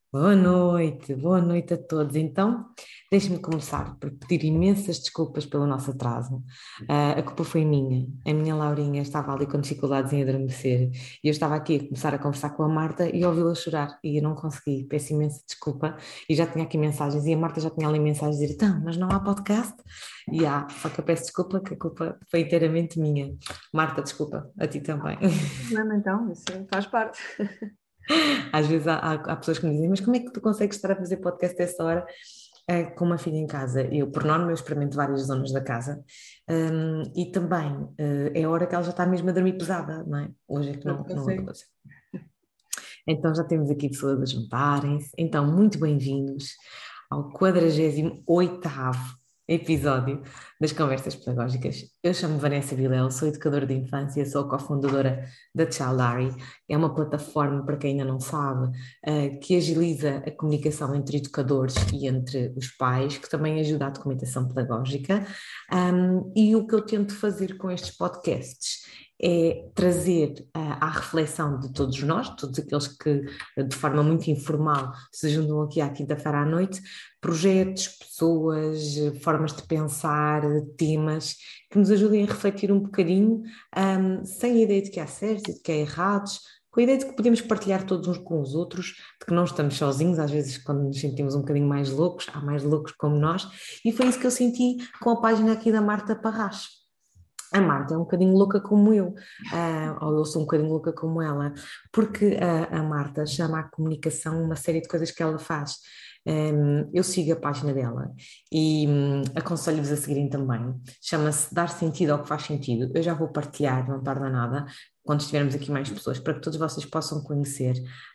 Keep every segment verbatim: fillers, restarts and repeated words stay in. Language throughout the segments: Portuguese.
Boa noite, boa noite a todos. Então, deixe-me começar por pedir imensas desculpas pelo nosso atraso. Ah, a culpa foi minha. A minha Laurinha estava ali com dificuldades em adormecer e eu estava aqui a começar a conversar com a Marta e ouvi-la chorar e eu não consegui. Peço imensa desculpa e já tinha aqui mensagens e a Marta já tinha ali mensagens a dizer: então, mas não há podcast? E há, só que eu peço desculpa que a culpa foi inteiramente minha. Marta, desculpa, a ti também. Problema então, isso faz parte. Às vezes há, há- há pessoas que me dizem, mas como é que tu consegues estar a fazer podcast a essa hora, eh, com uma filha em casa? Eu, por norma, eu experimento várias zonas da casa, hum, e também eh, é a hora que ela já está mesmo a dormir pesada, não é? Hoje é que Pronto, não, não consigo. aconteceu. Então já temos aqui pessoas a juntarem-se. Então, muito bem-vindos ao quadragésimo oitavo episódio das Conversas Pedagógicas. Eu chamo-me Vanessa Vilela, sou educadora de infância, sou a cofundadora da Childari. É uma plataforma, para quem ainda não sabe, eh, que agiliza a comunicação entre educadores e entre os pais, que também ajuda à documentação pedagógica. Um, e o que eu tento fazer com estes podcasts é trazer uh, à reflexão de todos nós, todos aqueles que de forma muito informal se juntam aqui à quinta-feira à noite, projetos, pessoas, formas de pensar, temas que nos ajudem a refletir um bocadinho, um, sem a ideia de que há certos e de que há errados, com a ideia de que podemos partilhar todos uns com os outros, de que não estamos sozinhos, às vezes quando nos sentimos um bocadinho mais loucos, há mais loucos como nós, e foi isso que eu senti com a página aqui da Marta Parras. A Marta é um bocadinho louca como eu, ah, ou eu sou um bocadinho louca como ela, porque a, a Marta chama à comunicação uma série de coisas que ela faz. Um, eu sigo a página dela e um, aconselho-vos a seguirem também. Chama-se Dar Sentido ao que Faz Sentido. Eu já vou partilhar, não tarda nada, quando estivermos aqui mais pessoas, para que todos vocês possam conhecer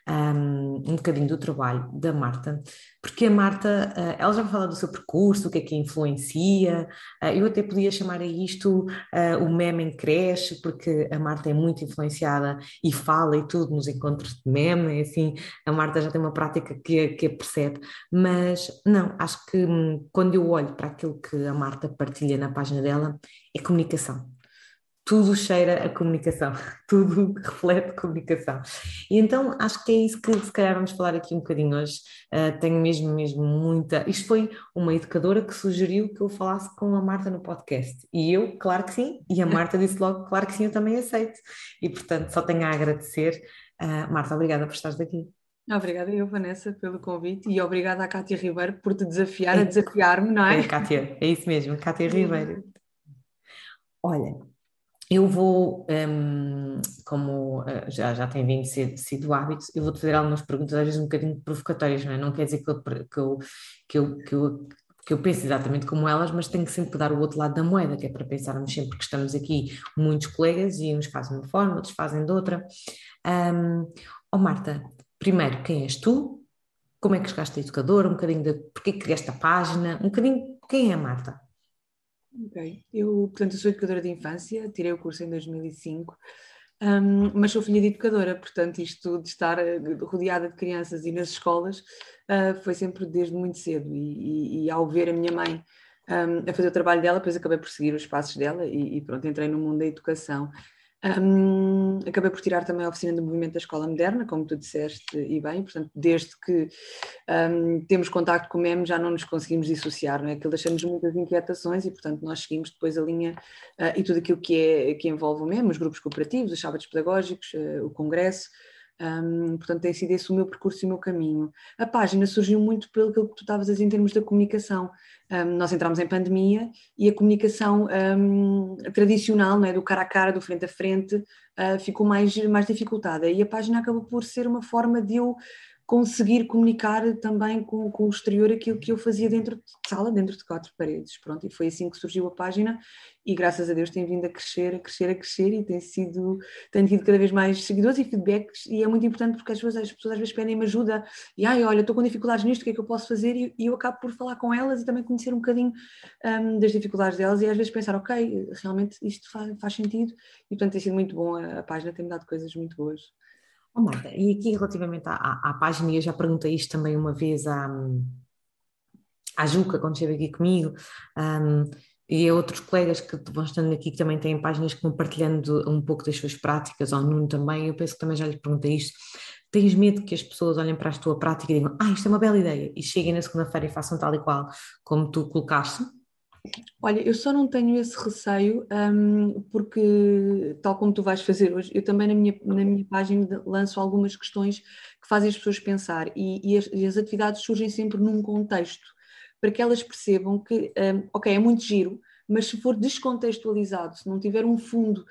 um, um bocadinho do trabalho da Marta, porque a Marta, uh, ela já vai falar do seu percurso, o que é que a influencia. Uh, eu até podia chamar a isto uh, o meme em creche, porque a Marta é muito influenciada e fala e tudo nos encontros de meme, é assim, a Marta já tem uma prática que, a- que a percebe, mas não, acho que hum, quando eu olho para aquilo que a Marta partilha na página dela, é comunicação. Tudo cheira a comunicação, tudo reflete comunicação. E então acho que é isso que se calhar vamos falar aqui um bocadinho hoje. Uh, tenho mesmo, mesmo muita. Isto foi uma educadora que sugeriu que eu falasse com a Marta no podcast. E eu, claro que sim, e a Marta disse logo, claro que sim, eu também aceito. E portanto só tenho a agradecer. Uh, Marta, obrigada por estares aqui. Obrigada eu, Vanessa, pelo convite e obrigada à Cátia Ribeiro por te desafiar a É, desafiar-me, não é a é? Cátia, é isso mesmo, Cátia Ribeiro. Olha, eu vou, hum, como eh, já, já tem vindo sido, sido hábito, eu vou-te fazer algumas perguntas, às vezes um bocadinho provocatórias, não é? Não quer dizer que eu, que eu, que eu, que eu, que eu pense exatamente como elas, mas tenho que sempre dar o outro lado da moeda, que é para pensarmos sempre que estamos aqui muitos colegas e uns fazem de uma forma, outros fazem de outra. Hum, oh Marta, primeiro, quem és tu? Como é que chegaste a educadora? Um bocadinho de porquê que criaste a página? Um bocadinho, quem é a Marta? Ok. Eu, portanto, eu sou educadora de infância, tirei o curso em dois mil e cinco, hum, mas sou filha de educadora, portanto, isto de estar eh, rodeada de crianças e nas escolas, ah, foi sempre desde muito cedo. E, e- e ao ver a minha mãe, hum, a fazer o trabalho dela, depois acabei por seguir os passos dela e, e pronto, entrei no mundo da educação. Hum, acabei por tirar também a oficina de movimento da Escola Moderna, como tu disseste, e bem, portanto, desde que hum, temos contacto com o MEM já não nos conseguimos dissociar, não é? Aquilo deixamos muitas inquietações e, portanto, nós seguimos depois a linha uh, e tudo aquilo que, é, que envolve o MEM, os grupos cooperativos, os sábados pedagógicos, uh, o congresso. Um, portanto, tem sido esse o meu percurso e o meu caminho. A página surgiu muito pelo que tu estavas a dizer em termos da comunicação. Um, nós entramos em pandemia e a comunicação um, tradicional, não é, do cara a cara, do frente a frente, uh, ficou mais, mais dificultada. E a página acabou por ser uma forma de eu conseguir comunicar também com, com o exterior aquilo que eu fazia dentro de sala, dentro de quatro paredes. Pronto, e foi assim que surgiu a página e graças a Deus tem vindo a crescer, a crescer, a crescer e tem sido, tem tido cada vez mais seguidores e feedbacks e é muito importante porque as pessoas, as pessoas às vezes pedem-me ajuda e ai, olha, estou com dificuldades nisto, o que é que eu posso fazer? E, e eu acabo por falar com elas e também conhecer um bocadinho um, das dificuldades delas e às vezes pensar, ok, realmente isto faz, faz sentido e portanto tem sido muito bom, a, a página tem-me dado coisas muito boas. Oh, Marta, e aqui relativamente à, à, à página, e eu já perguntei isto também uma vez à, à Juca, quando esteve aqui comigo, um, e a outros colegas que vão estando aqui que também têm páginas que vão partilhando um pouco das suas práticas, ao Nuno também, eu penso que também já lhe perguntei isto. Tens medo que as pessoas olhem para a tua prática e digam, ah, isto é uma bela ideia, e cheguem na segunda-feira e façam tal e qual como tu colocaste? Olha, eu só não tenho esse receio, hum, porque, tal como tu vais fazer hoje, eu também na minha, na minha página lanço algumas questões que fazem as pessoas pensar e, e, as, e as atividades surgem sempre num contexto, para que elas percebam que, hum, ok, é muito giro, mas se for descontextualizado, se não tiver um fundo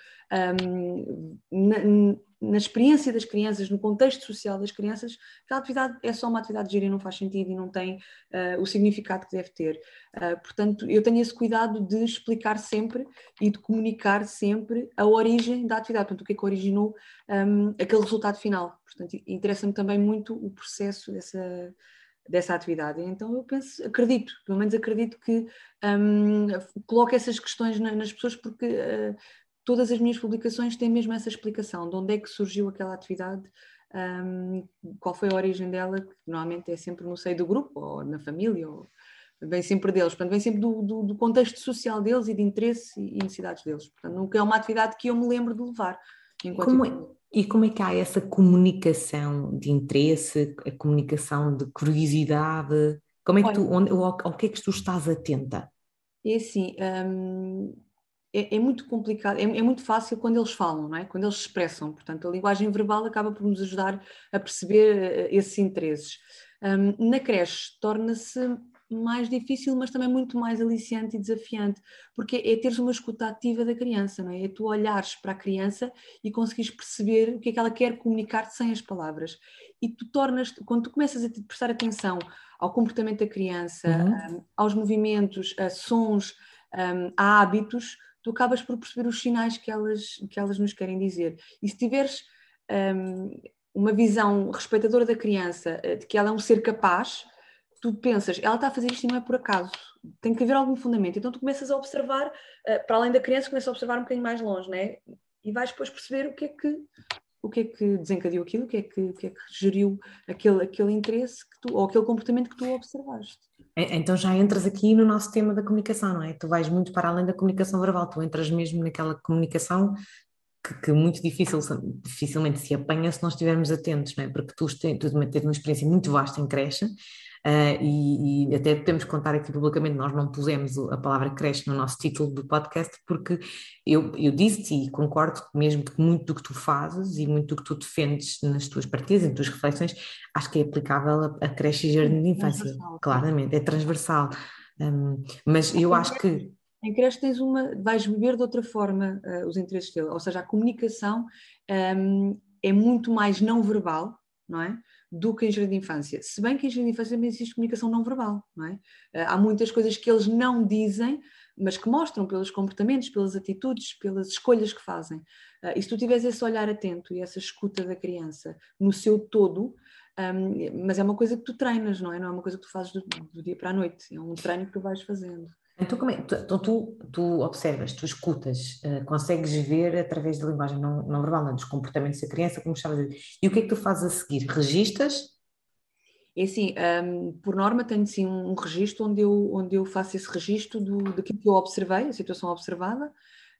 hum, na, na experiência das crianças, no contexto social das crianças, aquela atividade é só uma atividade gira e não faz sentido e não tem uh, o significado que deve ter. Uh, portanto, eu tenho esse cuidado de explicar sempre e de comunicar sempre a origem da atividade, portanto, o que é que originou um, aquele resultado final. Portanto, interessa-me também muito o processo dessa, dessa atividade. Então, eu penso, acredito, pelo menos acredito que um, coloco essas questões na, nas pessoas porque uh, todas as minhas publicações têm mesmo essa explicação, de onde é que surgiu aquela atividade, um, qual foi a origem dela, que normalmente é sempre no seio do grupo, ou na família, ou vem sempre deles, portanto, vem sempre do, do, do contexto social deles e de interesse e necessidades deles. Portanto, nunca é uma atividade que eu me lembro de levar enquanto Como é, e como é que há essa comunicação de interesse, a comunicação de curiosidade? Como é que Olha, tu, onde, ao, ao que é que tu estás atenta? é assim, hum, é, é muito complicado, é, é muito fácil quando eles falam, não é? Quando eles se expressam. Portanto, a linguagem verbal acaba por nos ajudar a perceber uh, esses interesses. Um, na creche torna-se mais difícil, mas também muito mais aliciante e desafiante, porque é teres uma escuta ativa da criança, não é? É tu olhares para a criança e conseguires perceber o que é que ela quer comunicar sem as palavras. E tu tornas, quando tu começas a prestar atenção ao comportamento da criança, Uhum. um, aos movimentos, a sons, um, a hábitos, tu acabas por perceber os sinais que elas, que elas nos querem dizer. E se tiveres um, uma visão respeitadora da criança, de que ela é um ser capaz, tu pensas, ela está a fazer isto e não é por acaso, tem que haver algum fundamento. Então tu começas a observar, para além da criança, começas a observar um bocadinho mais longe, né? E vais depois perceber o que é que, o que, é que desencadeou aquilo, o que é que, o que, é que geriu aquele, aquele interesse que tu, ou aquele comportamento que tu observaste. E- Então já entras aqui no nosso tema da comunicação, não é? Tu vais muito para além da comunicação verbal, tu entras mesmo naquela comunicação que, que muito difícil, dificilmente se apanha se nós estivermos atentos, não é? Porque tu, tens, tu tens uma experiência muito vasta em creche, ah, e, e até podemos contar aqui publicamente, nós não pusemos o- a palavra creche no nosso título do podcast, porque eu, eu disse e concordo mesmo que muito do que tu fazes e muito do que tu defendes nas tuas partilhas, nas tuas reflexões, acho que é aplicável a, a creche e jardim de infância, Transversal, sim. claramente, é transversal. Hum, mas eu acho que Em creche tens uma, vais beber de outra forma uh, os interesses dele, ou seja, a comunicação um, é muito mais não verbal, não é? Do que em jardim de infância. Se bem que em jardim de infância também existe comunicação não verbal, não é? Uh, há muitas coisas que eles não dizem, mas que mostram pelos comportamentos, pelas atitudes, pelas escolhas que fazem. Uh, e se tu tiveres esse olhar atento e essa escuta da criança no seu todo, um, mas é uma coisa que tu treinas, não é? Não é uma coisa que tu fazes do, do dia para a noite, é um treino que tu vais fazendo. Então, como é? Tu, então tu, tu observas, tu escutas, eh, consegues ver através da linguagem não, não verbal, não, dos comportamentos da criança, como estavas a dizer. E o que é que tu fazes a seguir? Registas? É assim, um, por norma tenho sim um, um registro onde eu, onde eu faço esse registro do, daquilo que eu observei, a situação observada,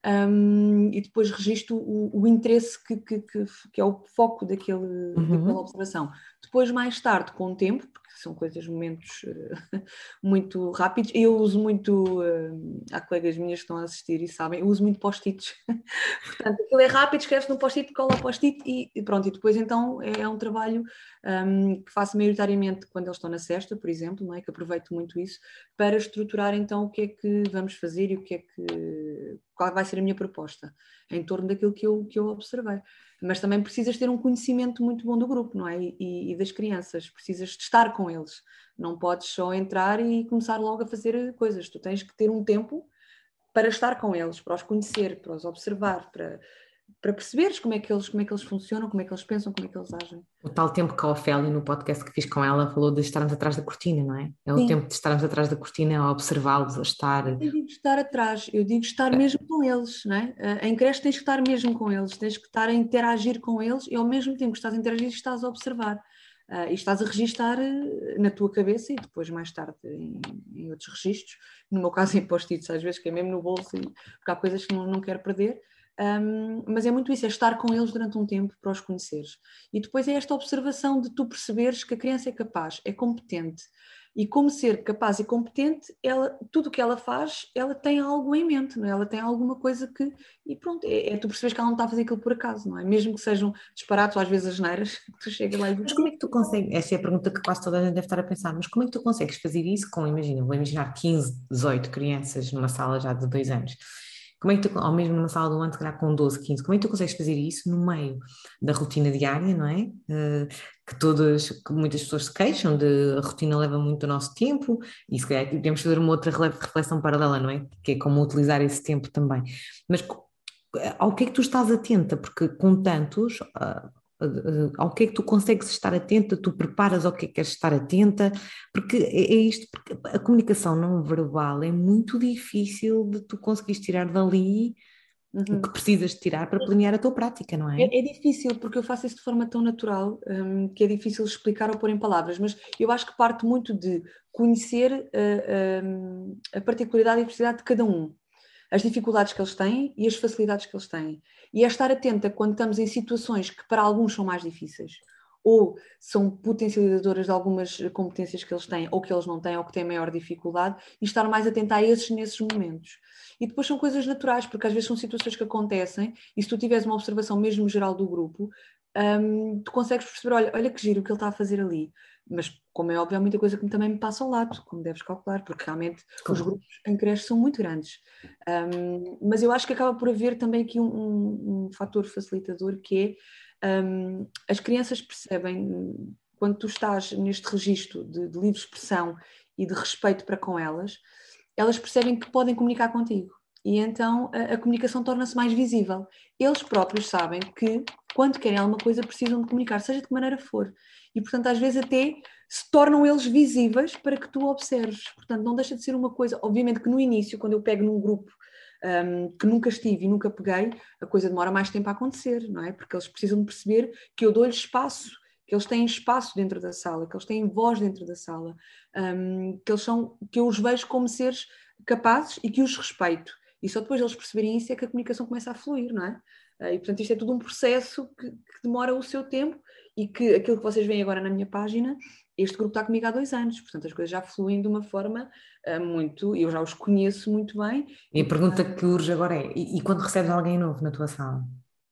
um, e depois registro o, o interesse que, que, que, que é o foco daquele, daquela Uhum. observação. Depois, mais tarde, com o tempo, porque são coisas, momentos uh, muito rápidos, eu uso muito, uh, há colegas minhas que estão a assistir e sabem, eu uso muito post-its. Portanto, aquilo é rápido, escreve-se num post-it, cola o post-it e, e pronto. E depois então é, é um trabalho um, que faço maioritariamente quando eles estão na sexta, por exemplo, não é? Que aproveito muito isso para estruturar então o que é que vamos fazer e o que é que, qual vai ser a minha proposta em torno daquilo que eu, que eu observei. Mas também precisas ter um conhecimento muito bom do grupo, não é? E, e das crianças, precisas de estar com eles. Não podes só entrar e começar logo a fazer coisas. Tu tens que ter um tempo para estar com eles, para os conhecer, para os observar, para, para perceberes como é, que eles, como é que eles funcionam, como é que eles pensam, como é que eles agem. O tal tempo que a Ofélia, no podcast que fiz com ela, falou de estarmos atrás da cortina, não é? É o Sim, tempo de estarmos atrás da cortina, a observá-los, a estar. eu digo estar atrás, eu digo estar mesmo com eles, não é? Eh, Em creche tens que estar mesmo com eles, tens que estar a interagir com eles e ao mesmo tempo que estás a interagir estás a observar. Uh, e estás a registar uh, na tua cabeça e depois mais tarde em, em outros registros, no meu caso em post-its às vezes, que é mesmo no bolso, e, porque há coisas que não, não quero perder, Um, mas é muito isso, é estar com eles durante um tempo para os conheceres. E depois é esta observação de tu perceberes que a criança é capaz, é competente. E como ser capaz e competente, ela, tudo o que ela faz, ela tem algo em mente, não é? Ela tem alguma coisa que... E pronto, é, é tu percebes que ela não está a fazer aquilo por acaso, não é? Mesmo que sejam disparados ou às vezes asneiras, tu chegas lá e Mas dizes... como é que tu consegues? Esta é a pergunta que quase toda a gente deve estar a pensar, mas como é que tu consegues fazer isso com, imagina, vou imaginar quinze, dezoito crianças numa sala já de dois anos. Como é que tu, ou mesmo numa sala de um ano, se calhar com doze, quinze, como é que tu consegues fazer isso no meio da rotina diária, não é? Eh, que todas, que muitas pessoas se queixam de a rotina leva muito do nosso tempo e se calhar podemos fazer uma outra rele- reflexão paralela, não é? Que é como utilizar esse tempo também. Mas co- ao que é que tu estás atenta? Porque com tantos, ah, uh, ao que é que tu consegues estar atenta, tu preparas ao que é que queres estar atenta, porque é, é isto, porque a comunicação não verbal é muito difícil de tu conseguires tirar dali o que Uhum. precisas de tirar para planear a tua prática, não é? É, é difícil, porque eu faço isso de forma tão natural, hum, que é difícil explicar ou pôr em palavras, mas eu acho que parte muito de conhecer uh, hum, a particularidade e a diversidade de cada um, as dificuldades que eles têm e as facilidades que eles têm. E é estar atenta quando estamos em situações que para alguns são mais difíceis, ou são potencializadoras de algumas competências que eles têm, ou que eles não têm, ou que têm maior dificuldade, e estar mais atenta a esses nesses momentos. E depois são coisas naturais, porque às vezes são situações que acontecem, e se tu tiveres uma observação mesmo geral do grupo, hum, tu consegues perceber, olha, olha que giro o que ele está a fazer ali. Mas, como é óbvio, há muita coisa que também me passa ao lado, como deves calcular, porque realmente os Claro. grupos em creche são muito grandes. Um, mas eu acho que acaba por haver também aqui um, um, um fator facilitador que é um, as crianças percebem, quando tu estás neste registro de, de livre expressão e de respeito para com elas, elas percebem que podem comunicar contigo. E então a, a comunicação torna-se mais visível. Eles próprios sabem que, quando querem alguma coisa, precisam de comunicar, seja de que maneira for. E, portanto, às vezes até se tornam eles visíveis para que tu observes. Portanto, não deixa de ser uma coisa... Obviamente que no início, quando eu pego num grupo um, que nunca estive e nunca peguei, a coisa demora mais tempo a acontecer, não é? Porque eles precisam de perceber que eu dou-lhes espaço, que eles têm espaço dentro da sala, que eles têm voz dentro da sala, um, que, eles são, que eu os vejo como seres capazes e que os respeito. E só depois de eles perceberem isso é que a comunicação começa a fluir, não é? E, portanto, isto é tudo um processo que, que demora o seu tempo e que aquilo que vocês veem agora na minha página, este grupo está comigo há dois anos, portanto as coisas já fluem de uma forma uh, muito, eu já os conheço muito bem. E E a pergunta que urge agora é, e, e quando recebes alguém novo na tua sala?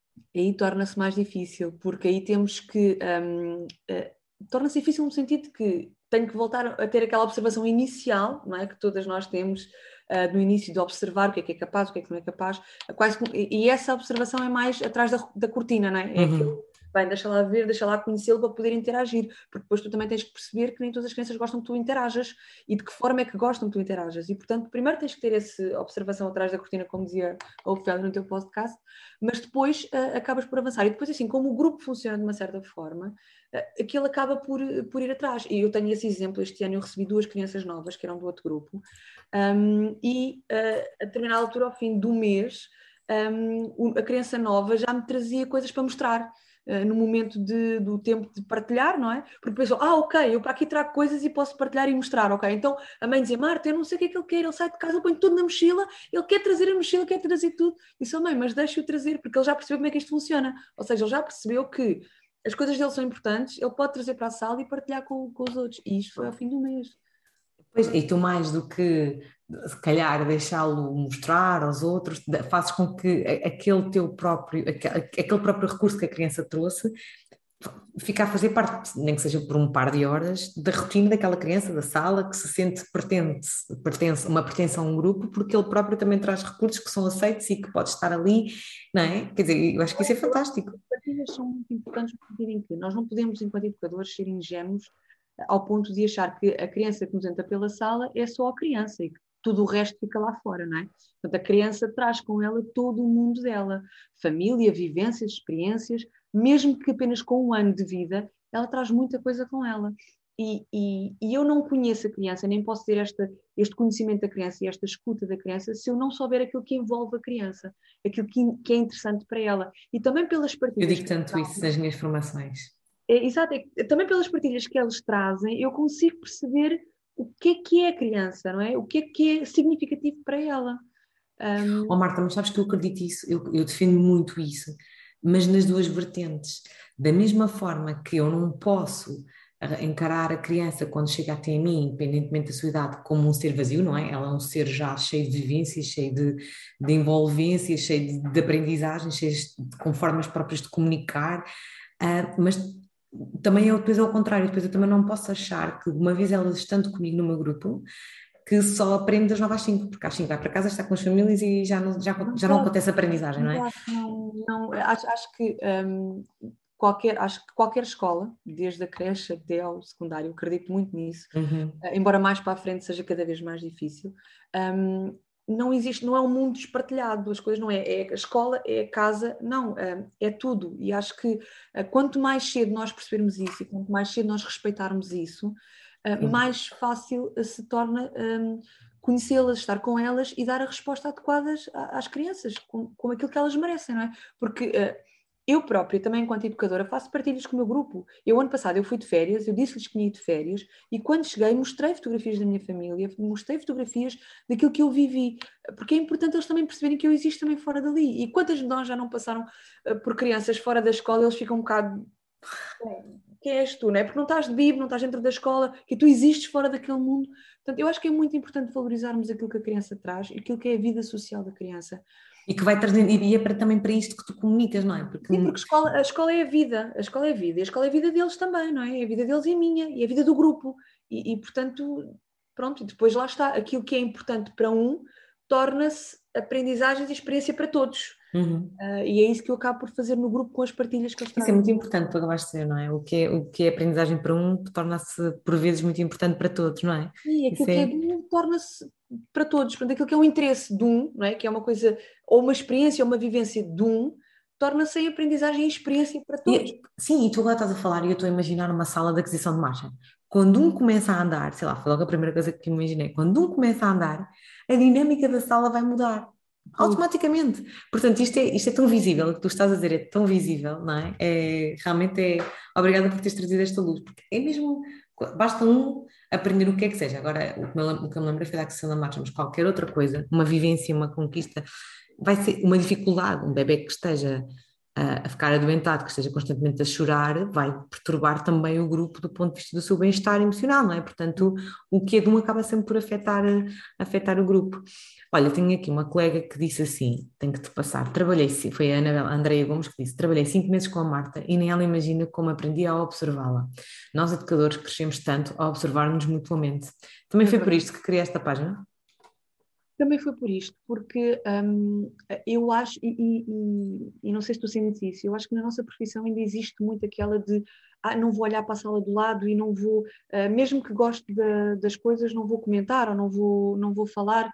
aí torna-se mais difícil, porque aí temos que, um, uh, torna-se difícil no sentido de que tenho que voltar a ter aquela observação inicial, não é? Que todas nós temos uh, no início de observar o que é que é capaz, o que é que não é capaz, quase, e essa observação é mais atrás da, da cortina, não é? É aquilo, Uhum. bem, deixa lá ver, deixa lá conhecê-lo para poder interagir, porque depois tu também tens que perceber que nem todas as crianças gostam que tu interajas e de que forma é que gostam que tu interajas, e portanto primeiro tens que ter essa observação atrás da cortina, como dizia a Ofélia no teu podcast, mas depois uh, acabas por avançar, e depois assim, como o grupo funciona de uma certa forma, uh, aquilo acaba por, por ir atrás, e eu tenho esse exemplo, este ano eu recebi duas crianças novas, que eram do outro grupo, um, e uh, a determinada altura, ao fim do mês, um, a criança nova já me trazia coisas para mostrar, uh, no momento de, do tempo de partilhar, não é? Porque pensou, ah, ok, eu para aqui trago coisas e posso partilhar e mostrar, ok? Então a mãe dizia, Marta, eu não sei o que é que ele quer, ele sai de casa, ele põe tudo na mochila, ele quer trazer a mochila, quer trazer tudo. E disse, oh, mãe, mas deixa-o trazer, porque ele já percebeu como é que isto funciona. Ou seja, ele já percebeu que as coisas dele são importantes, ele pode trazer para a sala e partilhar com, com os outros. E isto foi ao fim do mês. Pois, e tu mais do que se calhar deixá-lo mostrar aos outros, da- fazes com que a- aquele teu próprio, aque- aquele próprio recurso que a criança trouxe fique a fazer parte, nem que seja por um par de horas, da rotina daquela criança, da sala, que se sente pertence, pertence, uma pertença a um grupo, porque ele próprio também traz recursos que são aceitos e que pode estar ali, não é? Quer dizer, eu acho que isso é fantástico. As partilhas são muito importantes no sentido em que nós não podemos, enquanto educadores, ser ingênuos ao ponto de achar que a criança que nos entra pela sala é só a criança e que tudo o resto fica lá fora, não é? Portanto, a criança traz com ela todo o mundo dela, família, vivências, experiências, mesmo que apenas com um ano de vida, ela traz muita coisa com ela. E, e, e eu não conheço a criança, nem posso ter esta, este conhecimento da criança e esta escuta da criança se eu não souber aquilo que envolve a criança, aquilo que, que é interessante para ela. E também pelas Eu partilhas digo que tanto isso nas minhas formações. é, exato, é, também pelas partilhas que eles trazem, eu consigo perceber o que é que é a criança, não é? O que é que é significativo para ela. Oh, Marta, mas sabes que eu acredito isso, eu, eu defendo muito isso, mas nas duas vertentes. Da mesma forma que eu não posso ah, encarar a criança quando chega até mim, independentemente da sua idade, como um ser vazio, não é? Ela é um ser já cheio de vivências, cheio de, de envolvências, cheio de, de aprendizagens, cheio de, com formas próprias de comunicar, ah, mas também eu, depois é o contrário, depois eu também não posso achar que uma vez ela estando comigo no meu grupo, que só aprende das nove às cinco, porque às cinco vai para casa, está com as famílias e já não, já, Não já não pode, acontece a aprendizagem, não é? exato, não, não, acho, acho que um, qualquer, acho que qualquer escola, desde a creche até ao secundário, acredito muito nisso, Uhum. uh, embora mais para a frente seja cada vez mais difícil. Um, não existe, não é um mundo espartilhado, as coisas não é, é a escola, é a casa, não, um, é tudo. E acho que uh, quanto mais cedo nós percebermos isso e quanto mais cedo nós respeitarmos isso, uh, Sim. mais fácil uh, se torna um, conhecê-las, estar com elas e dar a resposta adequada às crianças, com, com aquilo que elas merecem, não é? Porque uh, eu própria, também enquanto educadora, faço partilhas com o meu grupo. Eu, ano passado, eu fui de férias, eu disse-lhes que ia de férias, e quando cheguei, mostrei fotografias da minha família, mostrei fotografias daquilo que eu vivi, porque é importante eles também perceberem que eu existo também fora dali. E quantas de nós já não passaram uh, por crianças fora da escola, eles ficam um bocado... Quem és tu, não é? Porque não estás de bico, não estás dentro da escola, que tu existes fora daquele mundo. Portanto, eu acho que é muito importante valorizarmos aquilo que a criança traz e aquilo que é a vida social da criança. E que vai trazendo, e é para, também para isto que tu comunicas, não é? Porque Sim, porque a escola, a escola é a vida, a escola é a vida, e a escola é a vida deles também, não é? É a vida deles e a minha, e a vida do grupo. E, e portanto, pronto, e depois lá está, aquilo que é importante para um torna-se aprendizagens e experiência para todos. uhum. Uh, e é isso que eu acabo por fazer no grupo com as partilhas que eles Isso é trazem. muito importante, tu acabaste de dizer, não é? O que é, o que é aprendizagem para um torna-se por vezes muito importante para todos, não é? E Isso aquilo que é é. de um torna-se para todos. Portanto, aquilo que é um interesse de um, não é? Que é uma coisa, ou uma experiência, ou uma vivência de um, torna-se em aprendizagem e experiência para todos. E, sim, e tu agora estás a falar e eu estou a imaginar uma sala de aquisição de marcha. Quando um começa a andar, sei lá, foi logo a primeira coisa que imaginei, quando um começa a andar, a dinâmica da sala vai mudar. Tudo. Automaticamente. Portanto, isto é, isto é tão visível, o que tu estás a dizer é tão visível, não é? É realmente é. Obrigada por teres trazido esta luz, porque é mesmo. Basta um aprender o que é que seja. Agora, o que me, lem- o que eu me lembrei foi da aquisição da marcha, mas qualquer outra coisa, uma vivência, uma conquista, vai ser uma dificuldade. Um bebê que esteja a, a ficar adoentado, que esteja constantemente a chorar, vai perturbar também o grupo do ponto de vista do seu bem-estar emocional, não é? Portanto, o que é de um acaba sempre por afetar, afetar o grupo. Olha, tenho aqui uma colega que disse assim: tenho que te passar. Trabalhei, foi a Anabela, a Andreia Gomes que disse: trabalhei cinco meses com a Marta e nem ela imagina como aprendi a observá-la. Nós, educadores, crescemos tanto a observar-nos mutuamente. Também É foi por verdade. isto que criei esta página? Também foi por isto, porque hum, eu acho, e, e- e- e não sei se tu sentes isso, eu acho que na nossa profissão ainda existe muito aquela de ah, não vou olhar para a sala do lado e não vou, ah, mesmo que goste da- das coisas, não vou comentar ou não vou, não vou falar.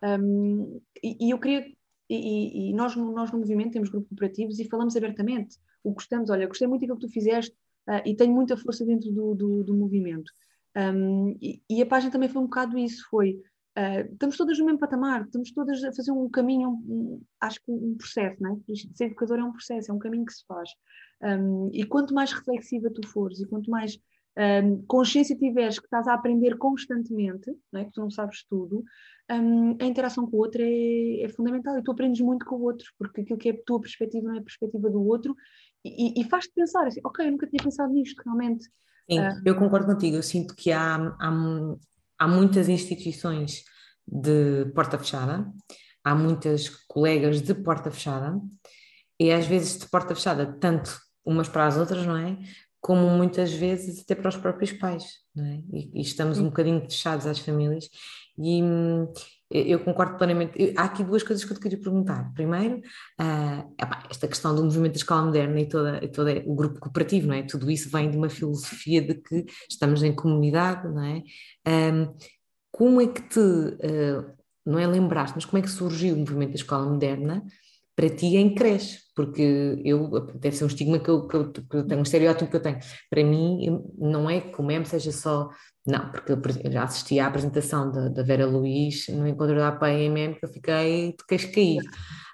Hum, e, e eu queria, e, e- e nós, no- nós no movimento temos grupos cooperativos e falamos abertamente. O que gostamos, olha, gostei muito daquilo que tu fizeste, ah, e tenho muita força dentro do, do, do movimento. Hum, e, e a página também foi um bocado isso, foi. Uh, estamos todas no mesmo patamar, estamos todas a fazer um caminho, um, um, acho que um processo, não é? Ser educador é um processo, é um caminho que se faz. Um, e quanto mais reflexiva tu fores e quanto mais um, consciência tiveres que estás a aprender constantemente, não é? Que tu não sabes tudo, um, a interação com o outro é, é fundamental e tu aprendes muito com o outro, porque aquilo que é a tua perspectiva não é a perspectiva do outro e, e, e faz-te pensar assim, ok, eu nunca tinha pensado nisto, realmente. Sim, Uh, eu concordo contigo. Eu sinto que há, há, há muitas instituições de porta fechada, há muitas colegas de porta fechada, e às vezes de porta fechada, tanto umas para as outras, não é? Como muitas vezes até para os próprios pais, não é? E, e estamos um bocadinho fechados às famílias. E hum, eu concordo plenamente. Eu- há aqui duas coisas que eu te queria perguntar. Primeiro, ah, epá, esta questão do movimento da escola moderna e toda, e toda o grupo cooperativo, não é? Tudo isso vem de uma filosofia de que estamos em comunidade, não é? Ahm, como é que te, ah, não é lembraste, mas como é que surgiu o movimento da escola moderna para ti em creche? Porque eu, deve ser um estigma que eu, que eu, que eu tenho, um estereótipo que eu tenho. Para mim, eu- não é que o meme seja só. Não, porque eu, por exemplo, eu já assisti à apresentação da, da Vera Luís no Encontro da A P E em meme que eu fiquei de queixo caído.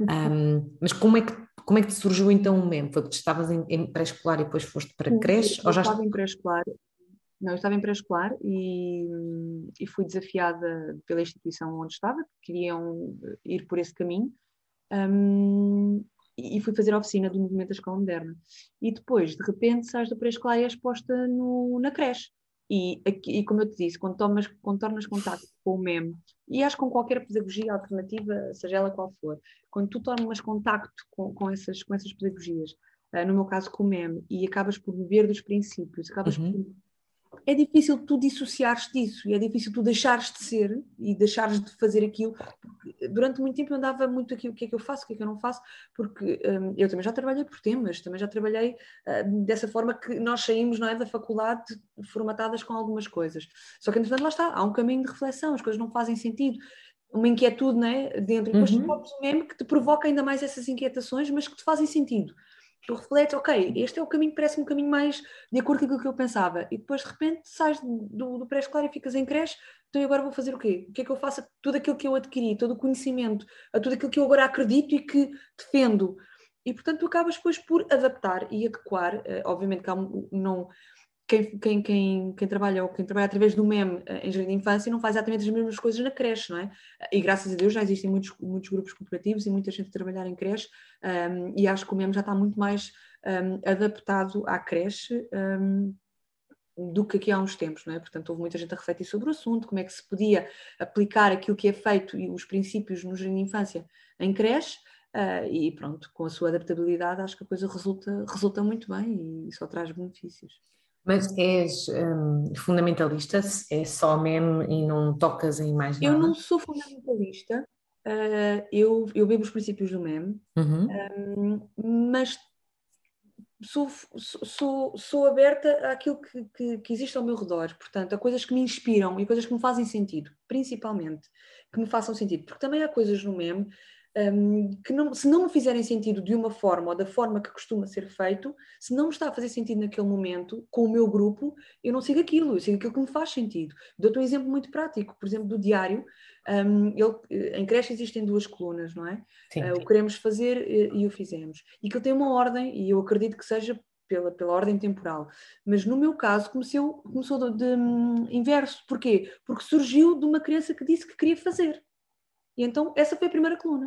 Ahm, mas como é que, como é que te surgiu então o meme? Foi porque estavas em, em pré-escolar e depois foste para eu creche? Ou eu já... estava em pré-escolar. Não, eu estava em pré-escolar e, e fui desafiada pela instituição onde estava, que queriam ir por esse caminho, um, e fui fazer a oficina do movimento da escola moderna. E depois, de repente, sais do pré-escolar e és posta no, na creche. E, e como eu te disse, quando, tomas, quando tornas contacto com o meme, e acho que com qualquer pedagogia alternativa, seja ela qual for, quando tu tornas contacto com, com, essas, com essas pedagogias, uh, no meu caso com o meme, e acabas por beber dos princípios, acabas por Uhum. é difícil tu dissociares disso e é difícil tu deixares de ser e deixares de fazer aquilo. Durante muito tempo eu andava muito aqui, o que é que eu faço, o que é que eu não faço, porque um, eu também já trabalhei por temas, também já trabalhei uh, dessa forma que nós saímos, não é, da faculdade formatadas com algumas coisas. Só que, entretanto, lá está, há um caminho de reflexão, as coisas não fazem sentido. Uma inquietude, não é, dentro. E depois tu Uhum. podes um meme que te provoca ainda mais essas inquietações, mas que te fazem sentido. Tu refletes, ok, este é o caminho, parece-me um caminho mais de acordo com aquilo que eu pensava. E depois, de repente, sais do, do pré-escolar e ficas em creche, então agora vou fazer o quê? O que é que eu faço a tudo aquilo que eu adquiri, todo o conhecimento, a tudo aquilo que eu agora acredito e que defendo? E, portanto, tu acabas depois por adaptar e adequar. Obviamente que há um, não... Quem, quem, quem, quem, trabalha ou quem trabalha através do meme em jardim de infância não faz exatamente as mesmas coisas na creche, não é? E graças a Deus já existem muitos, muitos grupos cooperativos e muita gente a trabalhar em creche, um, e acho que o meme já está muito mais um, adaptado à creche um, do que aqui há uns tempos, não é? Portanto, houve muita gente a refletir sobre o assunto, como é que se podia aplicar aquilo que é feito e os princípios no jardim de infância em creche. Uh, e pronto, com a sua adaptabilidade acho que a coisa resulta, resulta muito bem e só traz benefícios. Mas és hum, fundamentalista, é só meme e não tocas em mais Eu nada? não sou fundamentalista, uh, eu, eu bebo os princípios do meme, Uhum. um, mas sou, sou, sou aberta àquilo que, que, que existe ao meu redor, portanto, a coisas que me inspiram e coisas que me fazem sentido, principalmente, que me façam sentido, porque também há coisas no meme um, que não, se não me fizerem sentido de uma forma ou da forma que costuma ser feito, se não me está a fazer sentido naquele momento, com o meu grupo, eu não sigo aquilo, eu sigo aquilo que me faz sentido. Dou-te um exemplo muito prático, por exemplo, do diário. Um, ele, em creche existem duas colunas, não é? Uh, Sim. o que queremos fazer uh, e o fizemos. E que ele tem uma ordem, e eu acredito que seja pela, pela ordem temporal. Mas no meu caso começou, começou de, de um, inverso. Porquê? Porque surgiu de uma criança que disse que queria fazer. E então essa foi a primeira coluna.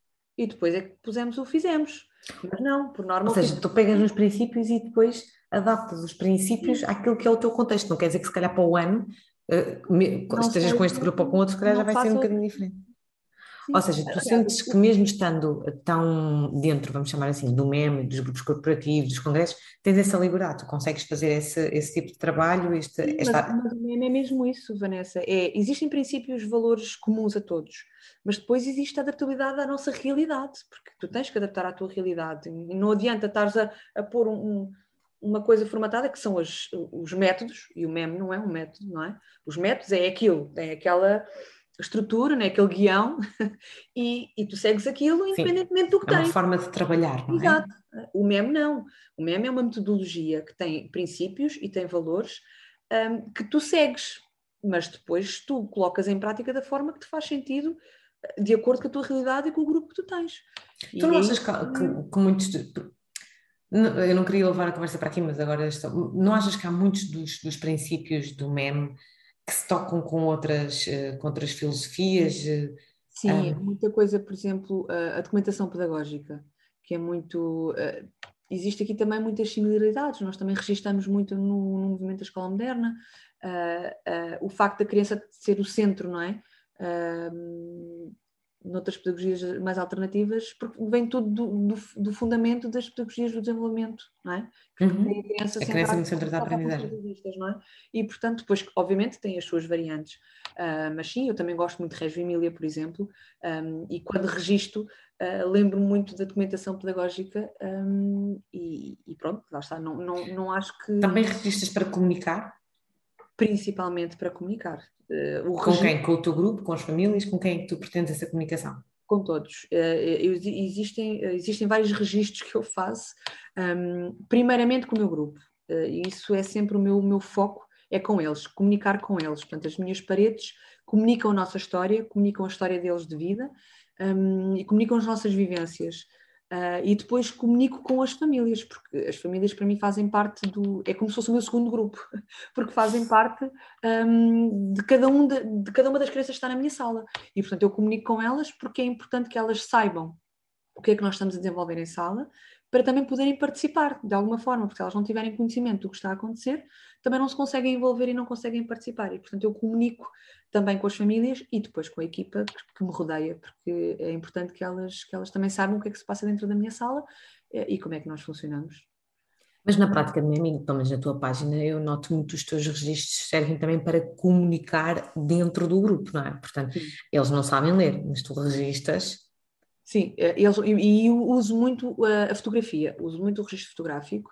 E depois é que pusemos o fizemos. Mas não, por norma Ou o seja, fizemos. tu pegas nos princípios e depois adaptas os princípios Sim. àquilo que é o teu contexto. Não quer dizer que se calhar para o ano, eh, me- Não estejas seja, com este grupo ou com outro, se calhar já não vai ser um faça. bocadinho diferente. Ou Sim. seja, tu Aliás, sentes que o, mesmo estando tão dentro, vamos chamar assim, do meme, dos grupos corporativos, dos congressos, tens essa liberdade, tu consegues fazer esse, esse tipo de trabalho, este, Sim, mas, esta... mas o meme é mesmo isso, Vanessa. É, existem princípios, valores comuns a todos, mas depois existe a adaptabilidade à nossa realidade, porque tu tens que adaptar à tua realidade. E não adianta estares a, a pôr um, um, uma coisa formatada, que são as, os métodos, e o meme não é um método, não é? Os métodos é aquilo, é aquela estrutura, né? Aquele guião, e, e tu segues aquilo Sim, independentemente do que é uma tens. forma de trabalhar, não é? Exato. O meme não. O meme é uma metodologia que tem princípios e tem valores um, que tu segues, mas depois tu colocas em prática da forma que te faz sentido, de acordo com a tua realidade e com o grupo que tu tens. Tu E não é achas isso que, que... que, que muitos... de- tu- não- eu não queria levar a conversa para aqui, mas agora estou, não achas que há muitos dos, dos princípios do meme que se tocam com outras, eh, com outras filosofias? eh, Sim, muita coisa, por exemplo, a, a documentação pedagógica, que é muito... Uh, existe aqui também muitas similaridades, nós também registramos muito no, no movimento da escola moderna, uh, uh, o facto da criança ser o centro, não é? Uh, noutras pedagogias mais alternativas, porque vem tudo do, do, do fundamento das pedagogias do desenvolvimento, não é? Que tem a uhum. criança A criança centrada no centro da para pontos de aprendizagem. vista, não é? E, portanto, depois, obviamente, tem as suas variantes. Uh, mas sim, eu também gosto muito de Reggio Emília, por exemplo, um, e quando registro, uh, lembro-me muito da documentação pedagógica um, e, e pronto, lá está, não, não, não acho que, Também registras para comunicar? principalmente para comunicar. Uh, o Com registro quem? Com o teu grupo, com as famílias? Com quem é que tu pretendes essa comunicação? com todos. Uh, eu, existem, existem vários registros que eu faço, um, primeiramente com o meu grupo, uh, e isso é sempre o meu, o meu foco, é com eles, comunicar com eles. Portanto, as minhas paredes comunicam a nossa história, comunicam a história deles de vida, um, e comunicam as nossas vivências. Uh, e depois comunico com as famílias, porque as famílias para mim fazem parte do... É como se fosse o meu segundo grupo, porque fazem parte um, de, cada um de, de cada uma das crianças que está na minha sala. E, portanto, eu comunico com elas porque é importante que elas saibam o que é que nós estamos a desenvolver em sala, para também poderem participar de alguma forma, porque se elas não tiverem conhecimento do que está a acontecer, também não se conseguem envolver e não conseguem participar. E, portanto, eu comunico também com as famílias e depois com a equipa que me rodeia, porque é importante que elas, que elas também saibam o que é que se passa dentro da minha sala e como é que nós funcionamos. Mas na prática, na minha, pelo menos na tua página, eu noto muito os teus registros servem também para comunicar dentro do grupo, não é? Portanto, Sim. eles não sabem ler, mas tu registas. Sim, eles, e, e eu uso muito a, a fotografia, uso muito o registro fotográfico.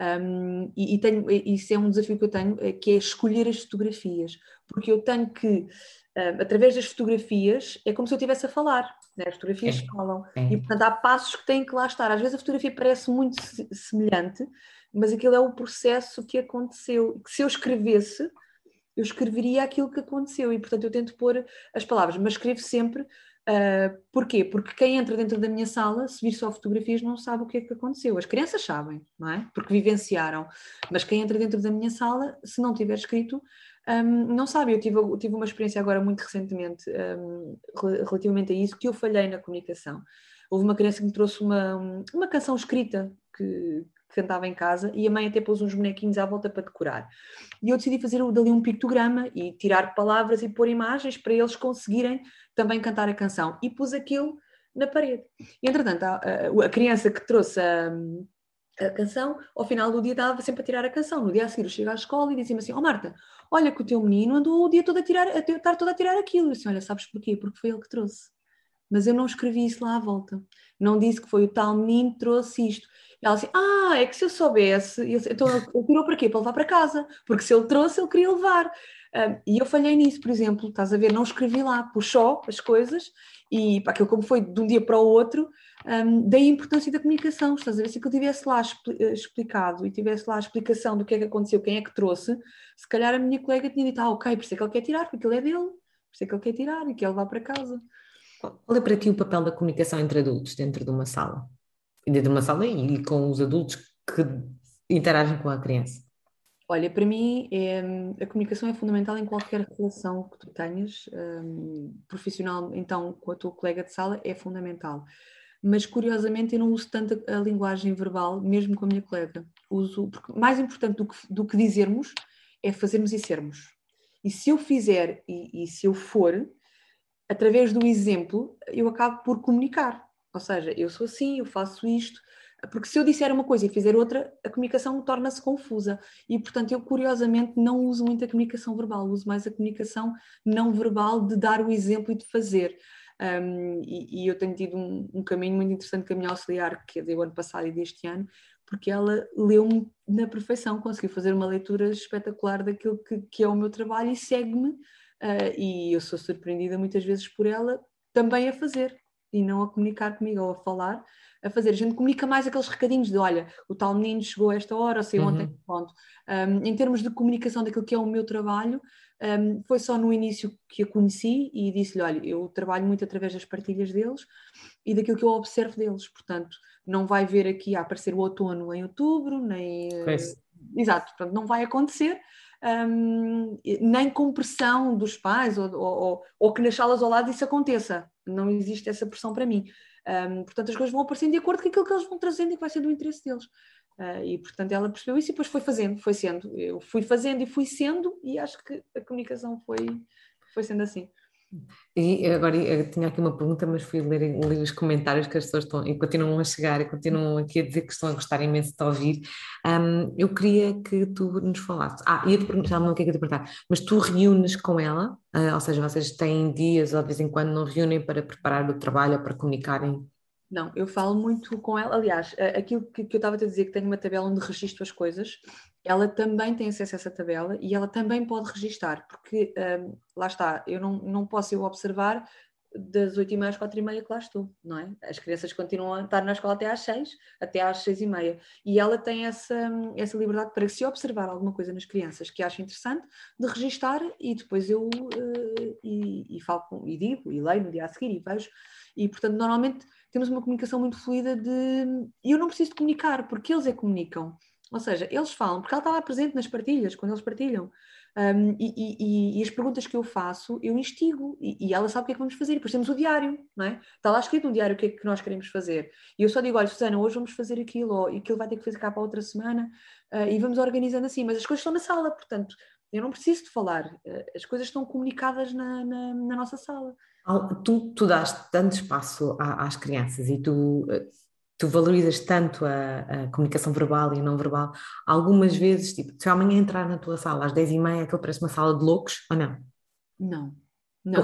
Um, e, e tenho, isso é um desafio que eu tenho, que é escolher as fotografias, porque eu tenho que, um, através das fotografias, é como se eu estivesse a falar, né? As fotografias É, falam, e é. portanto há passos que têm que lá estar. Às vezes a fotografia parece muito semelhante, mas aquilo é o processo que aconteceu, que se eu escrevesse, eu escreveria aquilo que aconteceu, e portanto eu tento pôr as palavras, mas escrevo sempre. Uh, porquê? Porque quem entra dentro da minha sala, se vir só fotografias, não sabe o que é que aconteceu. As crianças sabem, não é? Porque vivenciaram. Mas quem entra dentro da minha sala, se não tiver escrito, um, não sabe. Eu tive, eu tive uma experiência agora muito recentemente um, relativamente a isso, que eu falhei na comunicação. Houve uma criança que me trouxe uma, uma canção escrita que, que cantava em casa, e a mãe até pôs uns bonequinhos à volta para decorar. E eu decidi fazer dali um pictograma e tirar palavras e pôr imagens para eles conseguirem também cantar a canção. E pus aquilo na parede. E, entretanto, a, a, a criança que trouxe a, a canção, ao final do dia estava sempre a tirar a canção. No dia a seguir eu chego à escola e dizia-me assim: ó, oh, Marta, olha que o teu menino andou o dia todo a tirar, a estar todo a tirar aquilo. Eu disse: olha, sabes porquê? Porque foi ele que trouxe. Mas eu não escrevi isso lá à volta. Não disse que foi o tal menino que trouxe isto. E ela disse: ah, é que se eu soubesse... Eu, então ele, ele tirou para quê? Para levar para casa. Porque se ele trouxe, ele queria levar. Um, e eu falhei nisso, por exemplo. Estás a ver? Não escrevi lá. Pus só as coisas. E para aquilo como foi de um dia para o outro, um, dei a importância da comunicação. Estás a ver? Se eu tivesse lá explicado e tivesse lá a explicação do que é que aconteceu, quem é que trouxe, se calhar a minha colega tinha dito: ah, ok, por isso é que ele quer tirar, porque aquilo é dele. Por isso é que ele quer tirar e quer levar para casa. Qual é para ti o papel da comunicação entre adultos dentro de uma sala? Dentro de uma sala e com os adultos que interagem com a criança? Olha, para mim é, a comunicação é fundamental em qualquer relação que tu tenhas, um, profissional, então, com a tua colega de sala, é fundamental. Mas, curiosamente, eu não uso tanto a, a linguagem verbal, mesmo com a minha colega. Uso, porque mais importante do que, do que dizermos é fazermos e sermos. E se eu fizer e, e se eu for, através do exemplo, eu acabo por comunicar. Ou seja, eu sou assim, eu faço isto. Porque se eu disser uma coisa e fizer outra, a comunicação torna-se confusa. E, portanto, eu curiosamente não uso muito a comunicação verbal, uso mais a comunicação não verbal de dar o exemplo e de fazer. Um, e, e eu tenho tido um, um caminho muito interessante com a minha auxiliar, que é do ano passado e deste ano, porque ela leu-me na perfeição, conseguiu fazer uma leitura espetacular daquilo que, que é o meu trabalho e segue-me. Uh, e eu sou surpreendida muitas vezes por ela também a fazer, e não a comunicar comigo ou a falar, a fazer. A gente comunica mais aqueles recadinhos de: olha, o tal menino chegou a esta hora, ou saiu ontem, Uhum. pronto. Um, em termos de comunicação daquilo que é o meu trabalho, um, foi só no início que a conheci e disse-lhe: olha, eu trabalho muito através das partilhas deles e daquilo que eu observo deles, portanto, não vai ver aqui a aparecer o outono em outubro, nem... Pois. Exato, portanto, não vai acontecer. Um, nem com pressão dos pais ou, ou, ou que nas salas ao lado isso aconteça. Não existe essa pressão para mim. Um, portanto, as coisas vão aparecendo de acordo com aquilo que eles vão trazendo e que vai ser do interesse deles. Uh, e, portanto, ela percebeu isso e depois foi fazendo, foi sendo. Eu fui fazendo e fui sendo, e acho que a comunicação foi, foi sendo assim. E agora eu tinha aqui uma pergunta, mas fui ler, ler os comentários que as pessoas estão e continuam a chegar e continuam aqui a dizer que estão a gostar imenso de te ouvir. Um, eu queria que tu nos falasses. Ah, ia-te perguntar, já não o que é que eu ia te perguntar, mas tu reúnes com ela, uh, ou seja, vocês têm dias ou de vez em quando não reúnem para preparar o trabalho ou para comunicarem? Não, eu falo muito com ela. Aliás, aquilo que, que eu estava a dizer, que tenho uma tabela onde registro as coisas, ela também tem acesso a essa tabela e ela também pode registar, porque um, lá está, eu não, não posso eu observar das oito e meia às quatro e meia que lá estou, não é? As crianças continuam a estar na escola até às seis, até às seis e meia. E ela tem essa, essa liberdade para, se observar alguma coisa nas crianças que acha interessante, de registar, e depois eu uh, e, e falo com, e digo, e leio no dia a seguir e vejo, e portanto normalmente temos uma comunicação muito fluida de, e eu não preciso de comunicar, porque eles é que comunicam, ou seja, eles falam, porque ela está lá presente nas partilhas, quando eles partilham, um, e, e, e as perguntas que eu faço, eu instigo, e, e ela sabe o que é que vamos fazer, e depois temos o diário, não é? Está lá escrito no diário o que é que nós queremos fazer, e eu só digo, olha Susana, hoje vamos fazer aquilo, ou aquilo vai ter que fazer cá para outra semana, uh, e vamos organizando assim, mas as coisas estão na sala, portanto, eu não preciso de falar, uh, as coisas estão comunicadas na, na, na nossa sala. Tu, tu dás tanto espaço à- às crianças e tu, eh, tu valorizas tanto a, a comunicação verbal e a não verbal. Algumas vezes, tipo, se eu amanhã entrar na tua sala às dez e meia, aquilo parece uma sala de loucos, ou não? Não, não.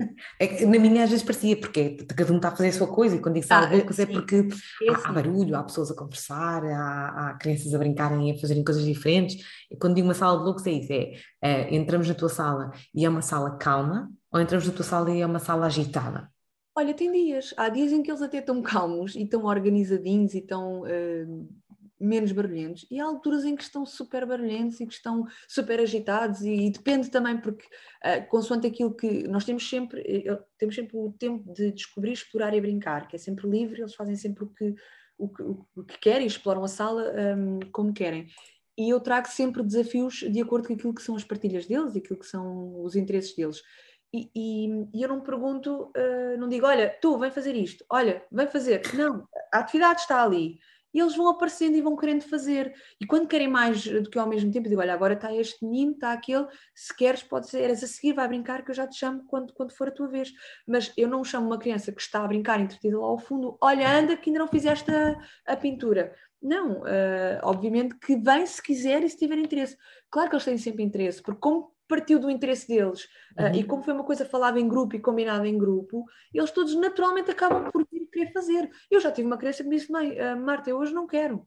É que na minha às vezes parecia, porque cada um está a fazer a sua coisa, e quando digo sala Ah, de loucos é sim, porque é há, há assim. barulho, há pessoas a conversar, há, há crianças a brincarem e a fazerem coisas diferentes. E quando digo uma sala de loucos é isso, é, é entramos na tua sala e é uma sala calma, ou entramos na tua sala e é uma sala agitada. Olha, tem dias. Há dias em que eles até estão calmos e estão organizadinhos e estão uh, menos barulhentos. E há alturas em que estão super barulhentos e que estão super agitados. E, e depende também, porque uh, consoante aquilo que nós temos sempre, uh, temos sempre o tempo de descobrir, explorar e brincar, que é sempre livre, eles fazem sempre o que, o que, o que querem, exploram a sala um, como querem. E eu trago sempre desafios de acordo com aquilo que são as partilhas deles e aquilo que são os interesses deles. E, e, e eu não pergunto, uh, não digo, olha, tu, vem fazer isto, olha, vem fazer. Não, a atividade está ali. E eles vão aparecendo e vão querendo fazer. E quando querem mais do que ao mesmo tempo, eu digo, olha, agora está este menino, está aquele, se queres, pode ser, eras a seguir, vai brincar, que eu já te chamo quando, quando for a tua vez. Mas eu não chamo uma criança que está a brincar, entretida lá ao fundo, olha, anda que ainda não fizeste a, a pintura. Não, uh, obviamente que vem se quiser e se tiver interesse. Claro que eles têm sempre interesse, porque como partiu do interesse deles, uh, e Uhum. como foi uma coisa falada em grupo e combinada em grupo, eles todos naturalmente acabam por querer fazer. Eu já tive uma criança que me disse, mãe, uh, Marta, eu hoje não quero.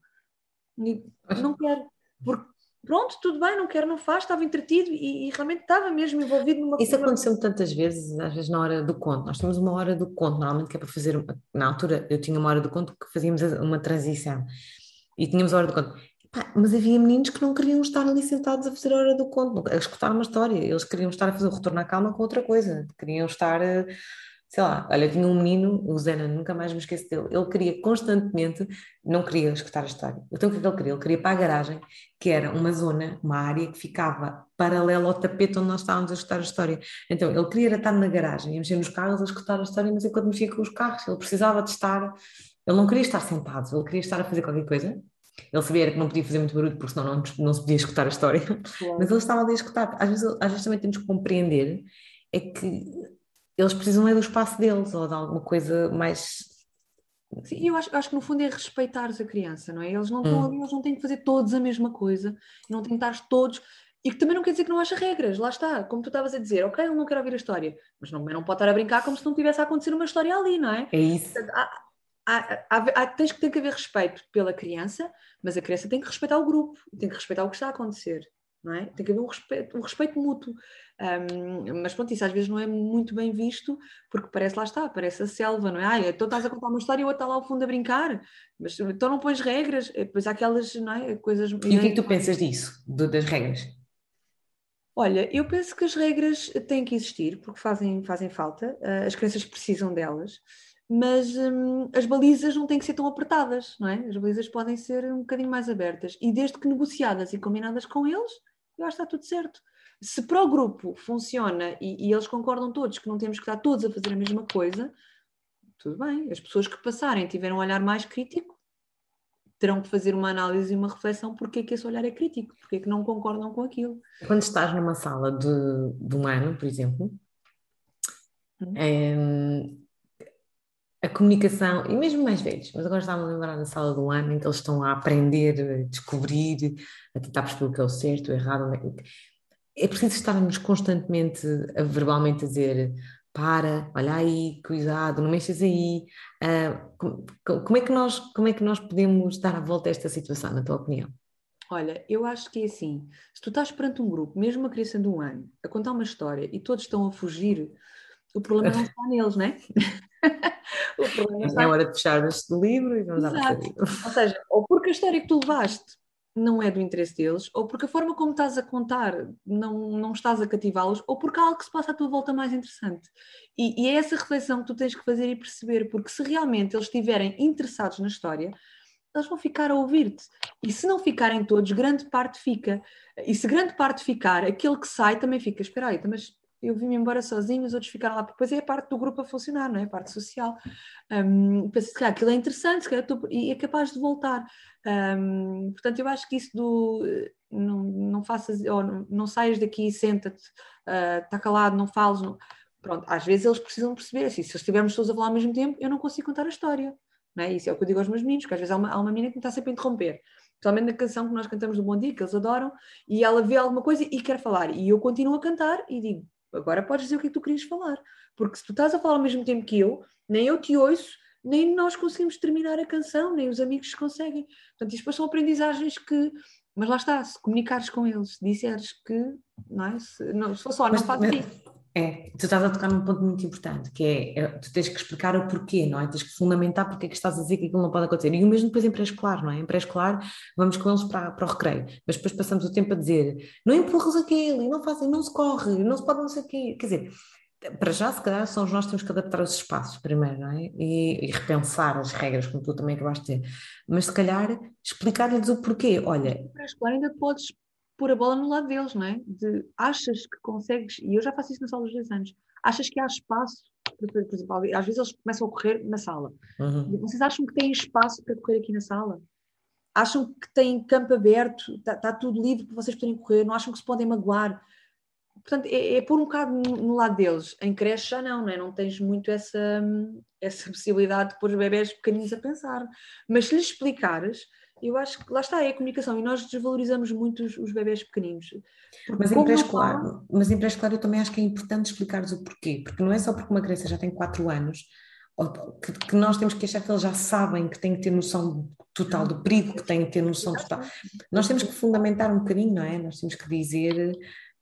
Não quero. Porque, pronto, tudo bem, não quero, não faz, estava entretido e, e realmente estava mesmo envolvido numa... Isso numa... aconteceu-me tantas vezes, às vezes na hora do conto. Nós temos uma hora do conto, normalmente que é para fazer. uma- Na altura eu tinha uma hora do conto que fazíamos a- uma transição e tínhamos a hora do conto. Pá, mas havia meninos que não queriam estar ali sentados a fazer a hora do conto, não- a escutar uma história. Eles queriam estar a fazer o retorno à calma com outra coisa. Queriam estar, eh, sei lá. Olha, tinha um menino, o Zena, nunca mais me esqueço dele. Ele queria constantemente, não queria escutar a história. Então o que é que ele queria? Ele queria ir para a garagem, que era uma zona, uma área que ficava paralela ao tapete onde nós estávamos a escutar a história. Então ele queria estar na garagem, a mexer nos carros, a escutar a história, mas enquanto mexia com os carros, ele precisava de estar. Ele não queria estar sentado, ele queria estar a fazer qualquer coisa. Ele sabia que não podia fazer muito barulho, porque senão não, não se podia escutar a história. Mas Claro. ele estava ali a escutar. Às vezes, às vezes também temos que compreender é que eles precisam é do espaço deles ou de alguma coisa mais. Sim, eu acho, acho que no fundo é respeitar a criança, não é? Eles não estão ali, Hum, eles não têm que fazer todos a mesma coisa, não têm que estar todos. E que também não quer dizer que não haja regras, lá está, como tu estavas a dizer, ok, ele não quer ouvir a história, mas não, não pode estar a brincar como se não tivesse a acontecer uma história ali, não é? é isso. Portanto, há, há, há, há- tens que ter que haver respeito pela criança, mas a criança tem que respeitar o grupo, tem que respeitar o que está a acontecer, não é? Tem que haver um respeito, um respeito mútuo. Um, mas pronto, isso às vezes não é muito bem visto, porque parece, lá está, parece a selva, não é? Ah, então estás a contar uma história e o outro está lá ao fundo a brincar, mas então não pões regras, depois há aquelas, não é, coisas, E o que é ideias. que tu pensas disso, do- das regras? Olha, eu penso que as regras têm que existir, porque fazem, fazem falta, uh, as crianças precisam delas, mas hum, as balizas não têm que ser tão apertadas, não é? As balizas podem ser um bocadinho mais abertas, e desde que negociadas e combinadas com eles, eu acho que está tudo certo. Se para o grupo funciona e, e eles concordam todos que não temos que estar todos a fazer a mesma coisa, tudo bem. As pessoas que passarem tiverem um olhar mais crítico, terão que fazer uma análise e uma reflexão porque é que esse olhar é crítico, porque é que não concordam com aquilo. Quando estás numa sala de, de um ano, por exemplo, Hum? em, a comunicação, e mesmo mais velhos, mas agora está-me a lembrar da sala do ano em que eles estão a aprender, a descobrir, a tentar perceber o que é o certo, o errado. onde é que- É preciso estarmos constantemente a, verbalmente a dizer para, olha aí, cuidado, não mexas aí. Ah, como, como é que nós, como é que nós podemos dar a volta a esta situação, na tua opinião? Olha, eu acho que é assim, se tu estás perante um grupo, mesmo uma criança de um ano, a contar uma história e todos estão a fugir, o problema não está neles, não é? O problema É está... hora de fechar este livro e vamos à nossa Exato. vida. Ou seja, ou porque a história que tu levaste não é do interesse deles, ou porque a forma como estás a contar não, não estás a cativá-los, ou porque há algo que se passa à tua volta mais interessante. E, e é essa reflexão que tu tens que fazer e perceber, porque se realmente eles estiverem interessados na história, eles vão ficar a ouvir-te. E se não ficarem todos, grande parte fica. E se grande parte ficar, aquele que sai também fica. Espera aí, mas eu vim-me embora sozinho, os outros ficaram lá. Depois é a parte do grupo a funcionar, não é? A parte social. Um, penso, se calhar aquilo é interessante, se calhar, tô, e é capaz de voltar. Um, portanto, eu acho que isso do não, não faças, ou não, não saias daqui, senta-te, está uh, calado, não fales. Não. Pronto, às vezes eles precisam perceber assim, se eles estivermos todos a falar ao mesmo tempo, eu não consigo contar a história. Não é? Isso é o que eu digo aos meus meninos, que às vezes há uma, há uma menina que me está sempre a interromper. Principalmente na canção que nós cantamos do Bom Dia, que eles adoram, e ela vê alguma coisa e quer falar. E eu continuo a cantar e digo, agora podes dizer o que é que tu querias falar. Porque se tu estás a falar ao mesmo tempo que eu, nem eu te ouço, nem nós conseguimos terminar a canção, nem os amigos conseguem. Portanto, isto são aprendizagens que... Mas lá está, se comunicares com eles, se disseres que... Não é? Se, não, se for só, não Mas, faz mas isso. é, tu estás a tocar num ponto muito importante, que é, é, tu tens que explicar o porquê, não é? Tens que fundamentar porque é que estás a dizer que aquilo não pode acontecer. E o mesmo depois em pré-escolar, não é? Em pré-escolar vamos com eles para, para o recreio, mas depois passamos o tempo a dizer não empurras aquele, não fazem, não se corre, não se pode não sei o quê. Quer dizer, para já, se calhar, somos nós que temos que adaptar os espaços primeiro, não é? E, e repensar as regras, como tu também acabaste de dizer. Mas se calhar explicar-lhes o porquê. Olha, No pré-escolar ainda podes pôr a bola no lado deles, não é? De, achas que consegues, e eu já faço isso na sala dos dois anos, achas que há espaço, por, por exemplo, às vezes eles começam a correr na sala. uhum. Vocês acham que têm espaço para correr aqui na sala? Acham que têm campo aberto, está tá tudo livre para vocês poderem correr, não acham que se podem magoar? Portanto, é, é pôr um bocado no, no lado deles. Em creche já não, não é? Não tens muito essa, essa possibilidade de pôr os bebés pequeninos a pensar. Mas se lhes explicares, eu acho que lá está, é a comunicação. E nós desvalorizamos muito os, os bebés pequeninos. Porque Mas em como não pré-escolar, falam, mas em pré-escolar eu também acho que é importante explicares o porquê, porque não é só porque uma criança já tem quatro anos ou que, que nós temos que achar que eles já sabem que têm que ter noção total não, do perigo, que têm que ter noção total. Nós temos que fundamentar um bocadinho, não é? Nós temos que dizer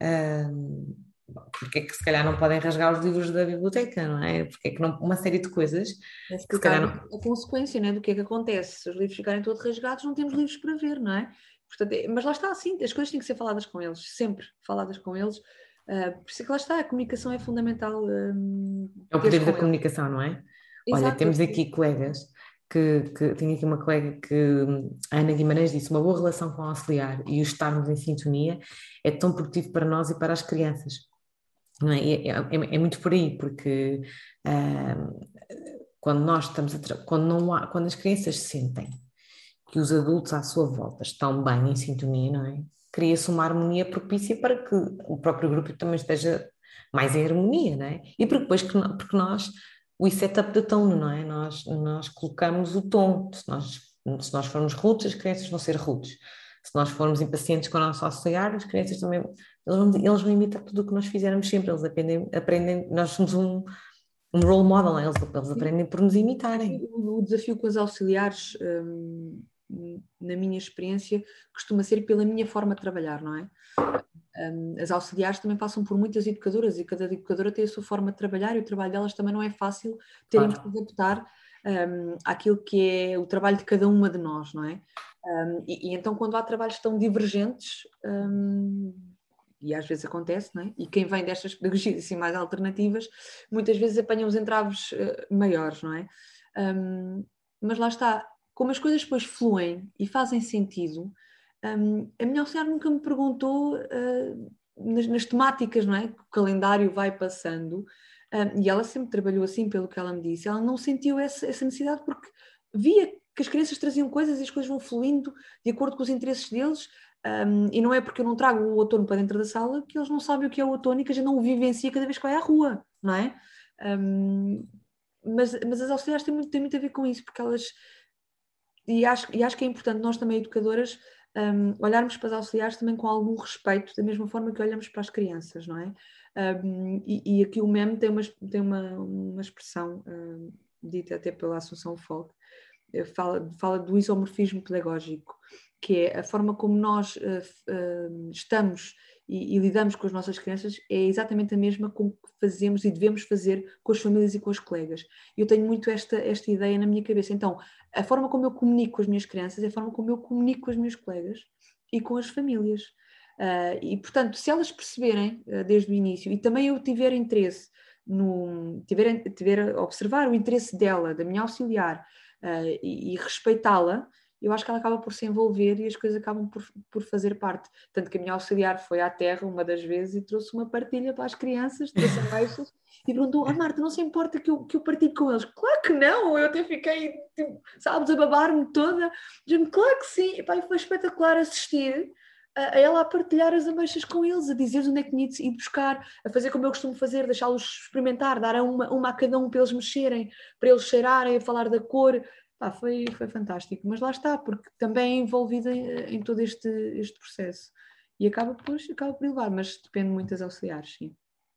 hum, porque é que se calhar não podem rasgar os livros da biblioteca, não é? Porque é que não, uma série de coisas é que se calhar explicar não. a consequência, né, do que é que acontece. Se os livros ficarem todos rasgados, não temos livros para ver, não é? Portanto, é- mas lá está, assim, as coisas têm que ser faladas com eles, sempre faladas com eles. Uh, por isso é que lá está, a comunicação é fundamental um, É o teres poder da com eles. comunicação, não é? Olha, Exato. temos aqui colegas que, que tenho aqui uma colega que hum, a Ana Guimarães disse uma boa relação com o auxiliar e o estarmos em sintonia é tão produtivo para nós e para as crianças. Não é? E É, é- é muito por aí, porque hum, quando nós estamos a tra- quando não há, quando as crianças sentem que os adultos à sua volta estão bem em sintonia, não é? Cria-se uma harmonia propícia para que o próprio grupo também esteja mais em harmonia, não é? E porque depois que nó- porque nós we set up the tone, não é? Nós, nós colocamos o tom. Se nós, se nós formos rudes, as crianças vão ser rudes. Se nós formos impacientes com o nosso auxiliar, as crianças também eles vão, eles vão imitar tudo o que nós fizermos sempre. Eles aprendem, aprendem nós somos um, um role model, não é? Eles, eles aprendem por nos imitarem. O, o desafio com os auxiliares, um, na minha experiência, costuma ser pela minha forma de trabalhar, não é? Um, as auxiliares também passam por muitas educadoras e cada educadora tem a sua forma de trabalhar e o trabalho delas também não é fácil terem que se Claro. adaptar um, àquilo que é o trabalho de cada uma de nós, não é? Um, e, e então quando há trabalhos tão divergentes, um, e às vezes acontece, não é? E quem vem destas pedagogias assim mais alternativas, muitas vezes apanham os entraves uh, maiores, não é? Um, mas lá está, como as coisas depois fluem e fazem sentido, um, a minha auxiliar nunca me perguntou uh, nas, nas temáticas, não é? Que o calendário vai passando, um, e ela sempre trabalhou assim, pelo que ela me disse. Ela não sentiu essa, essa necessidade porque via que as crianças traziam coisas e as coisas vão fluindo de acordo com os interesses deles. Um, e não é porque eu não trago o outono para dentro da sala que eles não sabem o que é o outono e que a gente não o vivencia cada vez que vai à rua, não é? Um, mas, mas as auxiliares têm muito, têm muito a ver com isso, porque elas. E acho, e acho que é importante nós também, educadoras, um, olharmos para as auxiliares também com algum respeito, da mesma forma que olhamos para as crianças, não é? Um, e, e aqui o meme tem uma, tem uma, uma expressão um, dita até pela Assunção Folk, fala, fala do isomorfismo pedagógico, que é a forma como nós uh, uh, estamos e, e lidamos com as nossas crianças é exatamente a mesma com que fazemos e devemos fazer com as famílias e com os colegas. Eu tenho muito esta, esta ideia na minha cabeça. Então, a forma como eu comunico com as minhas crianças é a forma como eu comunico com os meus colegas e com as famílias. Uh, e, portanto, se elas perceberem uh, desde o início e também eu tiver interesse, no, tiver, tiver a observar o interesse dela, da minha auxiliar, uh, e, e respeitá-la, eu acho que ela acaba por se envolver e as coisas acabam por, por fazer parte. Tanto que a minha auxiliar foi à terra uma das vezes e trouxe uma partilha para as crianças, trouxe ameixas e perguntou: oh, Marta, não se importa que eu, que eu partilhe com eles? Claro que não, eu até fiquei, tipo, sabes, a babar-me toda. Dizendo, claro que sim, e, pá, foi espetacular assistir a ela a partilhar as ameixas com eles, a dizer onde é que tinha de ir buscar, a fazer como eu costumo fazer, deixá-los experimentar, dar uma, uma a cada um para eles mexerem, para eles cheirarem, a falar da cor. Pá, foi, foi fantástico, mas lá está, porque também é envolvida em, em todo este, este processo e acaba por, acaba por levar, mas depende muito das auxiliares, sim.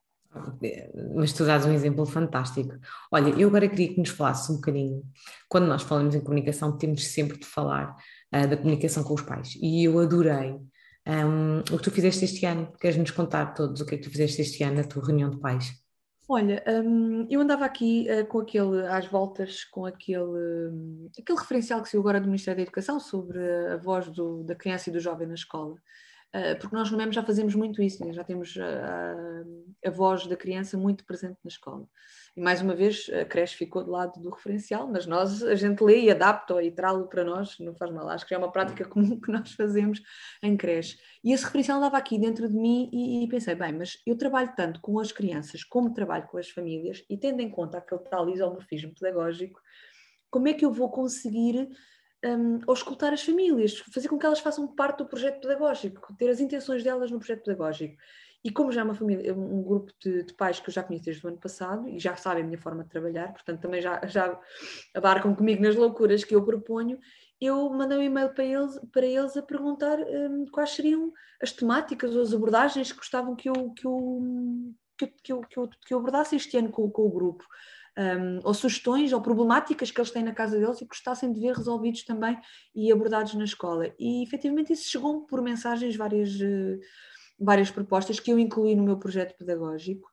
Mas tu dás um exemplo fantástico. Olha, eu agora queria que nos falasse um bocadinho, quando nós falamos em comunicação, temos sempre de falar uh, da comunicação com os pais, e eu adorei um, o que tu fizeste este ano. Queres-nos contar todos o que é que tu fizeste este ano na tua reunião de pais? Olha, hum, eu andava aqui uh, com aquele, às voltas, com aquele, hum, aquele referencial que saiu agora do Ministério da Educação sobre a voz do, da criança e do jovem na escola. Uh, porque nós no MEM já fazemos muito isso, né? Já temos a, a voz da criança muito presente na escola. E mais uma vez a creche ficou do lado do referencial, mas nós, a gente lê e adapta e traz-lo para nós, não faz mal. Acho que é uma prática comum que nós fazemos em creche. E esse referencial andava aqui dentro de mim e, e pensei, bem, mas eu trabalho tanto com as crianças como trabalho com as famílias e tendo em conta aquele tal isomorfismo pedagógico, como é que eu vou conseguir um, auscultar as famílias, fazer com que elas façam parte do projeto pedagógico, ter as intenções delas no projeto pedagógico. E como já é uma família, um grupo de, de pais que eu já conheço desde o ano passado e já sabem a minha forma de trabalhar, portanto também já, já abarcam comigo nas loucuras que eu proponho, eu mandei um e-mail para eles, para eles a perguntar um, quais seriam as temáticas ou as abordagens que gostavam que eu, que eu, que eu, que eu, que eu, que eu abordasse este ano com, com o grupo. Um, ou sugestões ou problemáticas que eles têm na casa deles e que gostassem de ver resolvidos também e abordados na escola. E efetivamente isso chegou por mensagens, várias, uh, várias propostas que eu incluí no meu projeto pedagógico.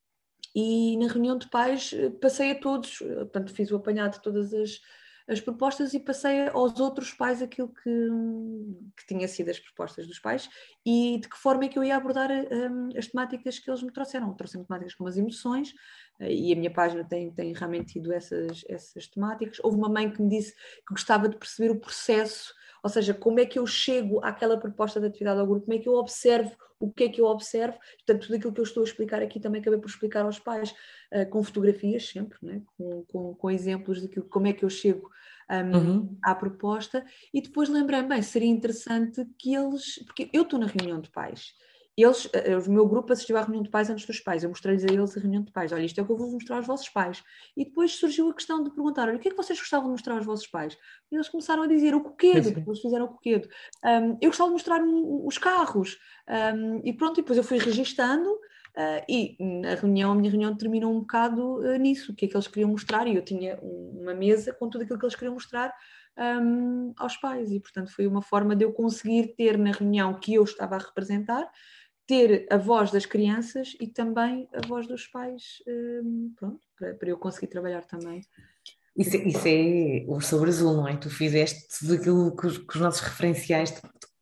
E na reunião de pais passei a todos, portanto fiz o apanhado de todas as, as propostas e passei aos outros pais aquilo que, que tinha sido as propostas dos pais e de que forma é que eu ia abordar um, as temáticas que eles me trouxeram. Trouxeram temáticas como as emoções e a minha página tem, tem realmente tido essas, essas temáticas. Houve uma mãe que me disse que gostava de perceber o processo, ou seja, como é que eu chego àquela proposta de atividade ao grupo, como é que eu observo o que é que eu observo, portanto tudo aquilo que eu estou a explicar aqui também acabei por explicar aos pais, uh, com fotografias sempre, né? com, com, com exemplos daquilo, como é que eu chego um, Uhum. à proposta, e depois lembrei-me, bem, seria interessante que eles, porque eu estou na reunião de pais, eles, o meu grupo assistiu à reunião de pais antes dos pais, eu mostrei-lhes a eles a reunião de pais, olha, isto é o que eu vou mostrar aos vossos pais, e depois surgiu a questão de perguntar, olha, o que é que vocês gostavam de mostrar aos vossos pais? E eles começaram a dizer o coquedo, porque eles fizeram o coquedo, um, eu gostava de mostrar um, os carros, um, e pronto, e depois eu fui registando, uh, e a reunião, a minha reunião terminou um bocado uh, nisso, o que é que eles queriam mostrar, e eu tinha uma mesa com tudo aquilo que eles queriam mostrar um, aos pais, e portanto foi uma forma de eu conseguir ter na reunião que eu estava a representar, ter a voz das crianças e também a voz dos pais, um, pronto, para, para eu conseguir trabalhar também. Isso, é- isso é o sobre azul, não é? Tu fizeste tudo aquilo que os, que os nossos referenciais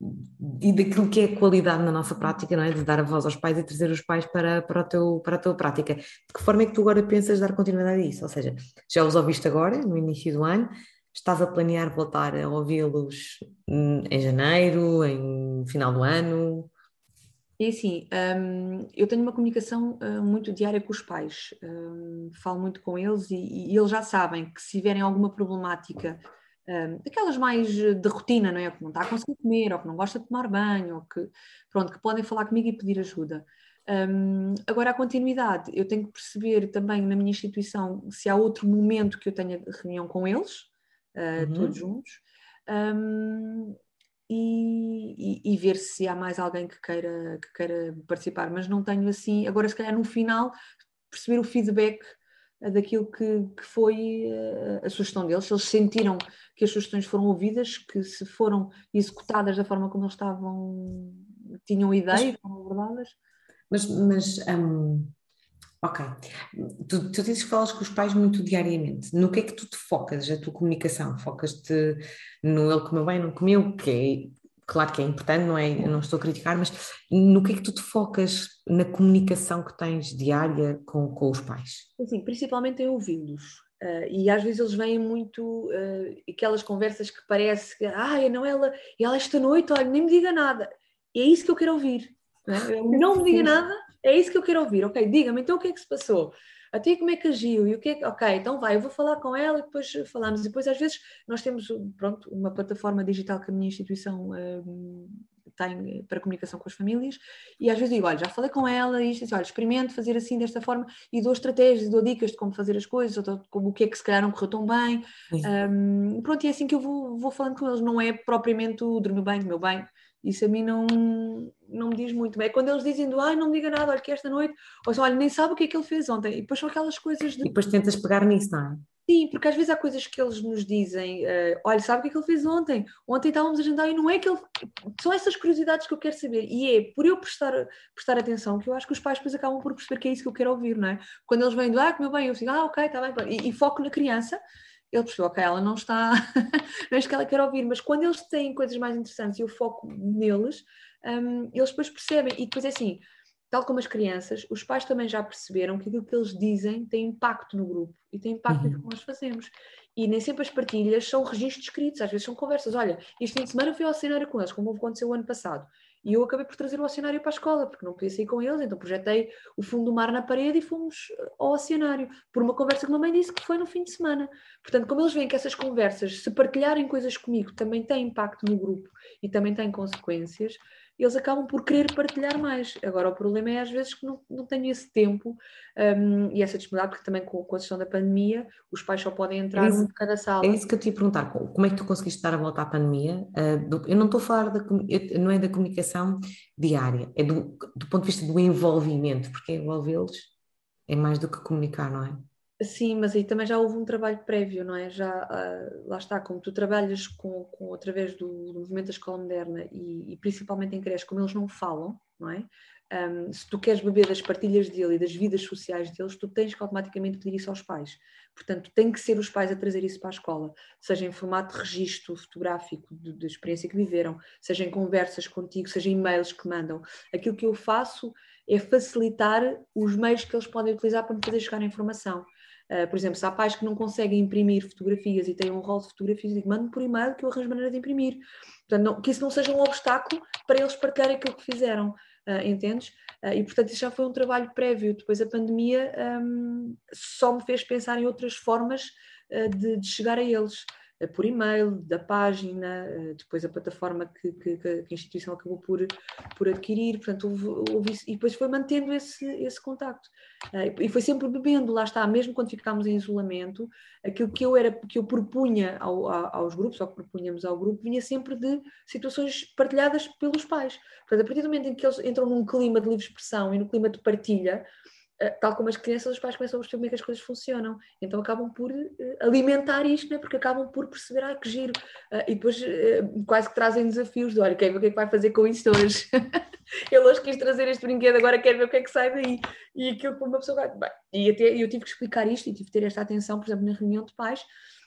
e daquilo que é a qualidade na nossa prática, não é? De dar a voz aos pais e trazer os pais para, para, o teu, para a tua prática. De que forma é que tu agora pensas dar continuidade a isso? Ou seja, já os ouviste agora, no início do ano, estás a planear voltar a ouvi-los hum, em janeiro, em final do ano? E assim, um, eu tenho uma comunicação uh, muito diária com os pais, um, falo muito com eles e, e eles já sabem que se tiverem alguma problemática, um, daquelas mais de rotina, não é? Que não está a conseguir comer, ou que não gosta de tomar banho, ou que, pronto, que podem falar comigo e pedir ajuda. Um, agora, a continuidade, eu tenho que perceber também na minha instituição se há outro momento que eu tenha reunião com eles, uh, todos Uhum. juntos. Um, E, e, e ver se há mais alguém que queira, que queira participar, mas não tenho assim, agora se calhar no final perceber o feedback daquilo que, que foi a, a sugestão deles, se eles sentiram que as sugestões foram ouvidas, que se foram executadas da forma como eles estavam tinham Mas, ideias, foram abordadas. mas, mas hum, ok. Tu, tu dizes que falas com os pais muito diariamente. No que é que tu te focas, a tua comunicação? Focas-te no ele comeu bem, não comeu, que é, claro que é importante, não é? Eu não estou a criticar, mas no que é que tu te focas na comunicação que tens diária com, com os pais? Assim, principalmente em ouvi-los. Uh, e às vezes eles vêm muito uh, aquelas conversas que parece que, ah, não, ela, ela esta noite, olha, nem me diga nada. É isso que eu quero ouvir. Não é? Eu, não me diga Sim. nada, é isso que eu quero ouvir. Ok, diga-me então o que é que se passou. Até como é que agiu? E o que é que... Ok, então vai, eu vou falar com ela e depois falamos. E depois às vezes nós temos, pronto, uma plataforma digital que a minha instituição uh, tem para comunicação com as famílias e às vezes digo, olha, já falei com ela e isto, olha, experimente fazer assim desta forma e dou estratégias, dou dicas de como fazer as coisas, ou de como, o que é que se calhar não correu tão bem. Sim. Um, pronto, e é assim que eu vou, vou falando com eles, não é propriamente o dormir bem, meu bem. Isso a mim não, não me diz muito. É quando eles dizem, do, ai, não me diga nada, olha que esta noite, ou assim, olha, nem sabe o que é que ele fez ontem. E depois são aquelas coisas de E depois tentas pegar nisso, não é? sim, porque às vezes há coisas que eles nos dizem, uh, olha, sabe o que é que ele fez ontem? Ontem estávamos a jantar e não é que ele... São essas curiosidades que eu quero saber. E é por eu prestar, prestar atenção que eu acho que os pais depois acabam por perceber que é isso que eu quero ouvir, não é? Quando eles vêm do, ah, comeu bem, eu digo, ah, ok, está bem. E, e foco na criança, ele percebeu, ok, ela não está... não é isso que ela quer ouvir. Mas quando eles têm coisas mais interessantes e eu foco neles, um, eles depois percebem. E depois é assim... Tal como as crianças, os pais também já perceberam que aquilo que eles dizem tem impacto no grupo e tem impacto naquilo Uhum. que nós fazemos. E nem sempre as partilhas são registros escritos, às vezes são conversas. Olha, este fim de semana fui ao cenário com eles, como aconteceu o ano passado. E eu acabei por trazer o oceanário para a escola, porque não podia sair com eles, então projetei o fundo do mar na parede e fomos ao oceanário, por uma conversa que a mamãe disse que foi no fim de semana. Portanto, como eles veem que essas conversas, se partilharem coisas comigo, também têm impacto no grupo e também têm consequências, eles acabam por querer partilhar mais. Agora, o problema é às vezes que não, não tenho esse tempo um, e essa disponibilidade, porque também com, com a questão da pandemia, os pais só podem Era entrar um isso, de cada é sala. isso que eu te ia perguntar. co- Como é que tu conseguiste dar a volta à pandemia? Ah, do- eu não estou a falar da, comu- eu- não é da comunicação diária, é do, do ponto de vista do envolvimento, porque envolvê-los é mais do que comunicar, não é? Sim, mas aí também já houve um trabalho prévio, não é? Já, uh, lá está, como tu trabalhas com, com, através do, do movimento da escola moderna e, e principalmente em creches, como eles não falam, não é? Um, se tu queres beber das partilhas dele e das vidas sociais deles, tu tens que automaticamente pedir isso aos pais. Portanto, tem que ser os pais a trazer isso para a escola, seja em formato de registro fotográfico da experiência que viveram, seja em conversas contigo, seja em e-mails que mandam. Aquilo que eu faço é facilitar os meios que eles podem utilizar para me fazer chegar a informação. Uh, por exemplo, se há pais que não conseguem imprimir fotografias e têm um rol de fotografias, digo, mande por e-mail que eu arranjo maneira de imprimir. Portanto, não, que isso não seja um obstáculo para eles partilharem aquilo que fizeram, uh, entendes? Uh, e, portanto, isso já foi um trabalho prévio. Depois a pandemia um, só me fez pensar em outras formas uh, de, de chegar a eles. Uh, por e-mail, da página, uh, depois a plataforma que, que, que a instituição acabou por, por adquirir. Portanto, houve, houve isso, e depois foi mantendo esse, esse contacto. Uh, e foi sempre bebendo, lá está, mesmo quando ficámos em isolamento, aquilo que eu, era, que eu propunha ao, a, aos grupos, ou que propunhamos ao grupo, vinha sempre de situações partilhadas pelos pais. Portanto, a partir do momento em que eles entram num clima de livre expressão e no clima de partilha, uh, tal como as crianças, os pais começam a perceber como é que as coisas funcionam. Então acabam por uh, alimentar isto, né? Porque acabam por perceber, ah, que giro. Uh, e depois uh, quase que trazem desafios de, olha, quer ver o que é que vai fazer com isto hoje? Ele hoje quis trazer este brinquedo, agora quer ver o que é que sai daí. E aquilo que uma pessoa vai. Bem, e até eu tive que explicar isto e tive que ter esta atenção, por exemplo, na reunião de pais,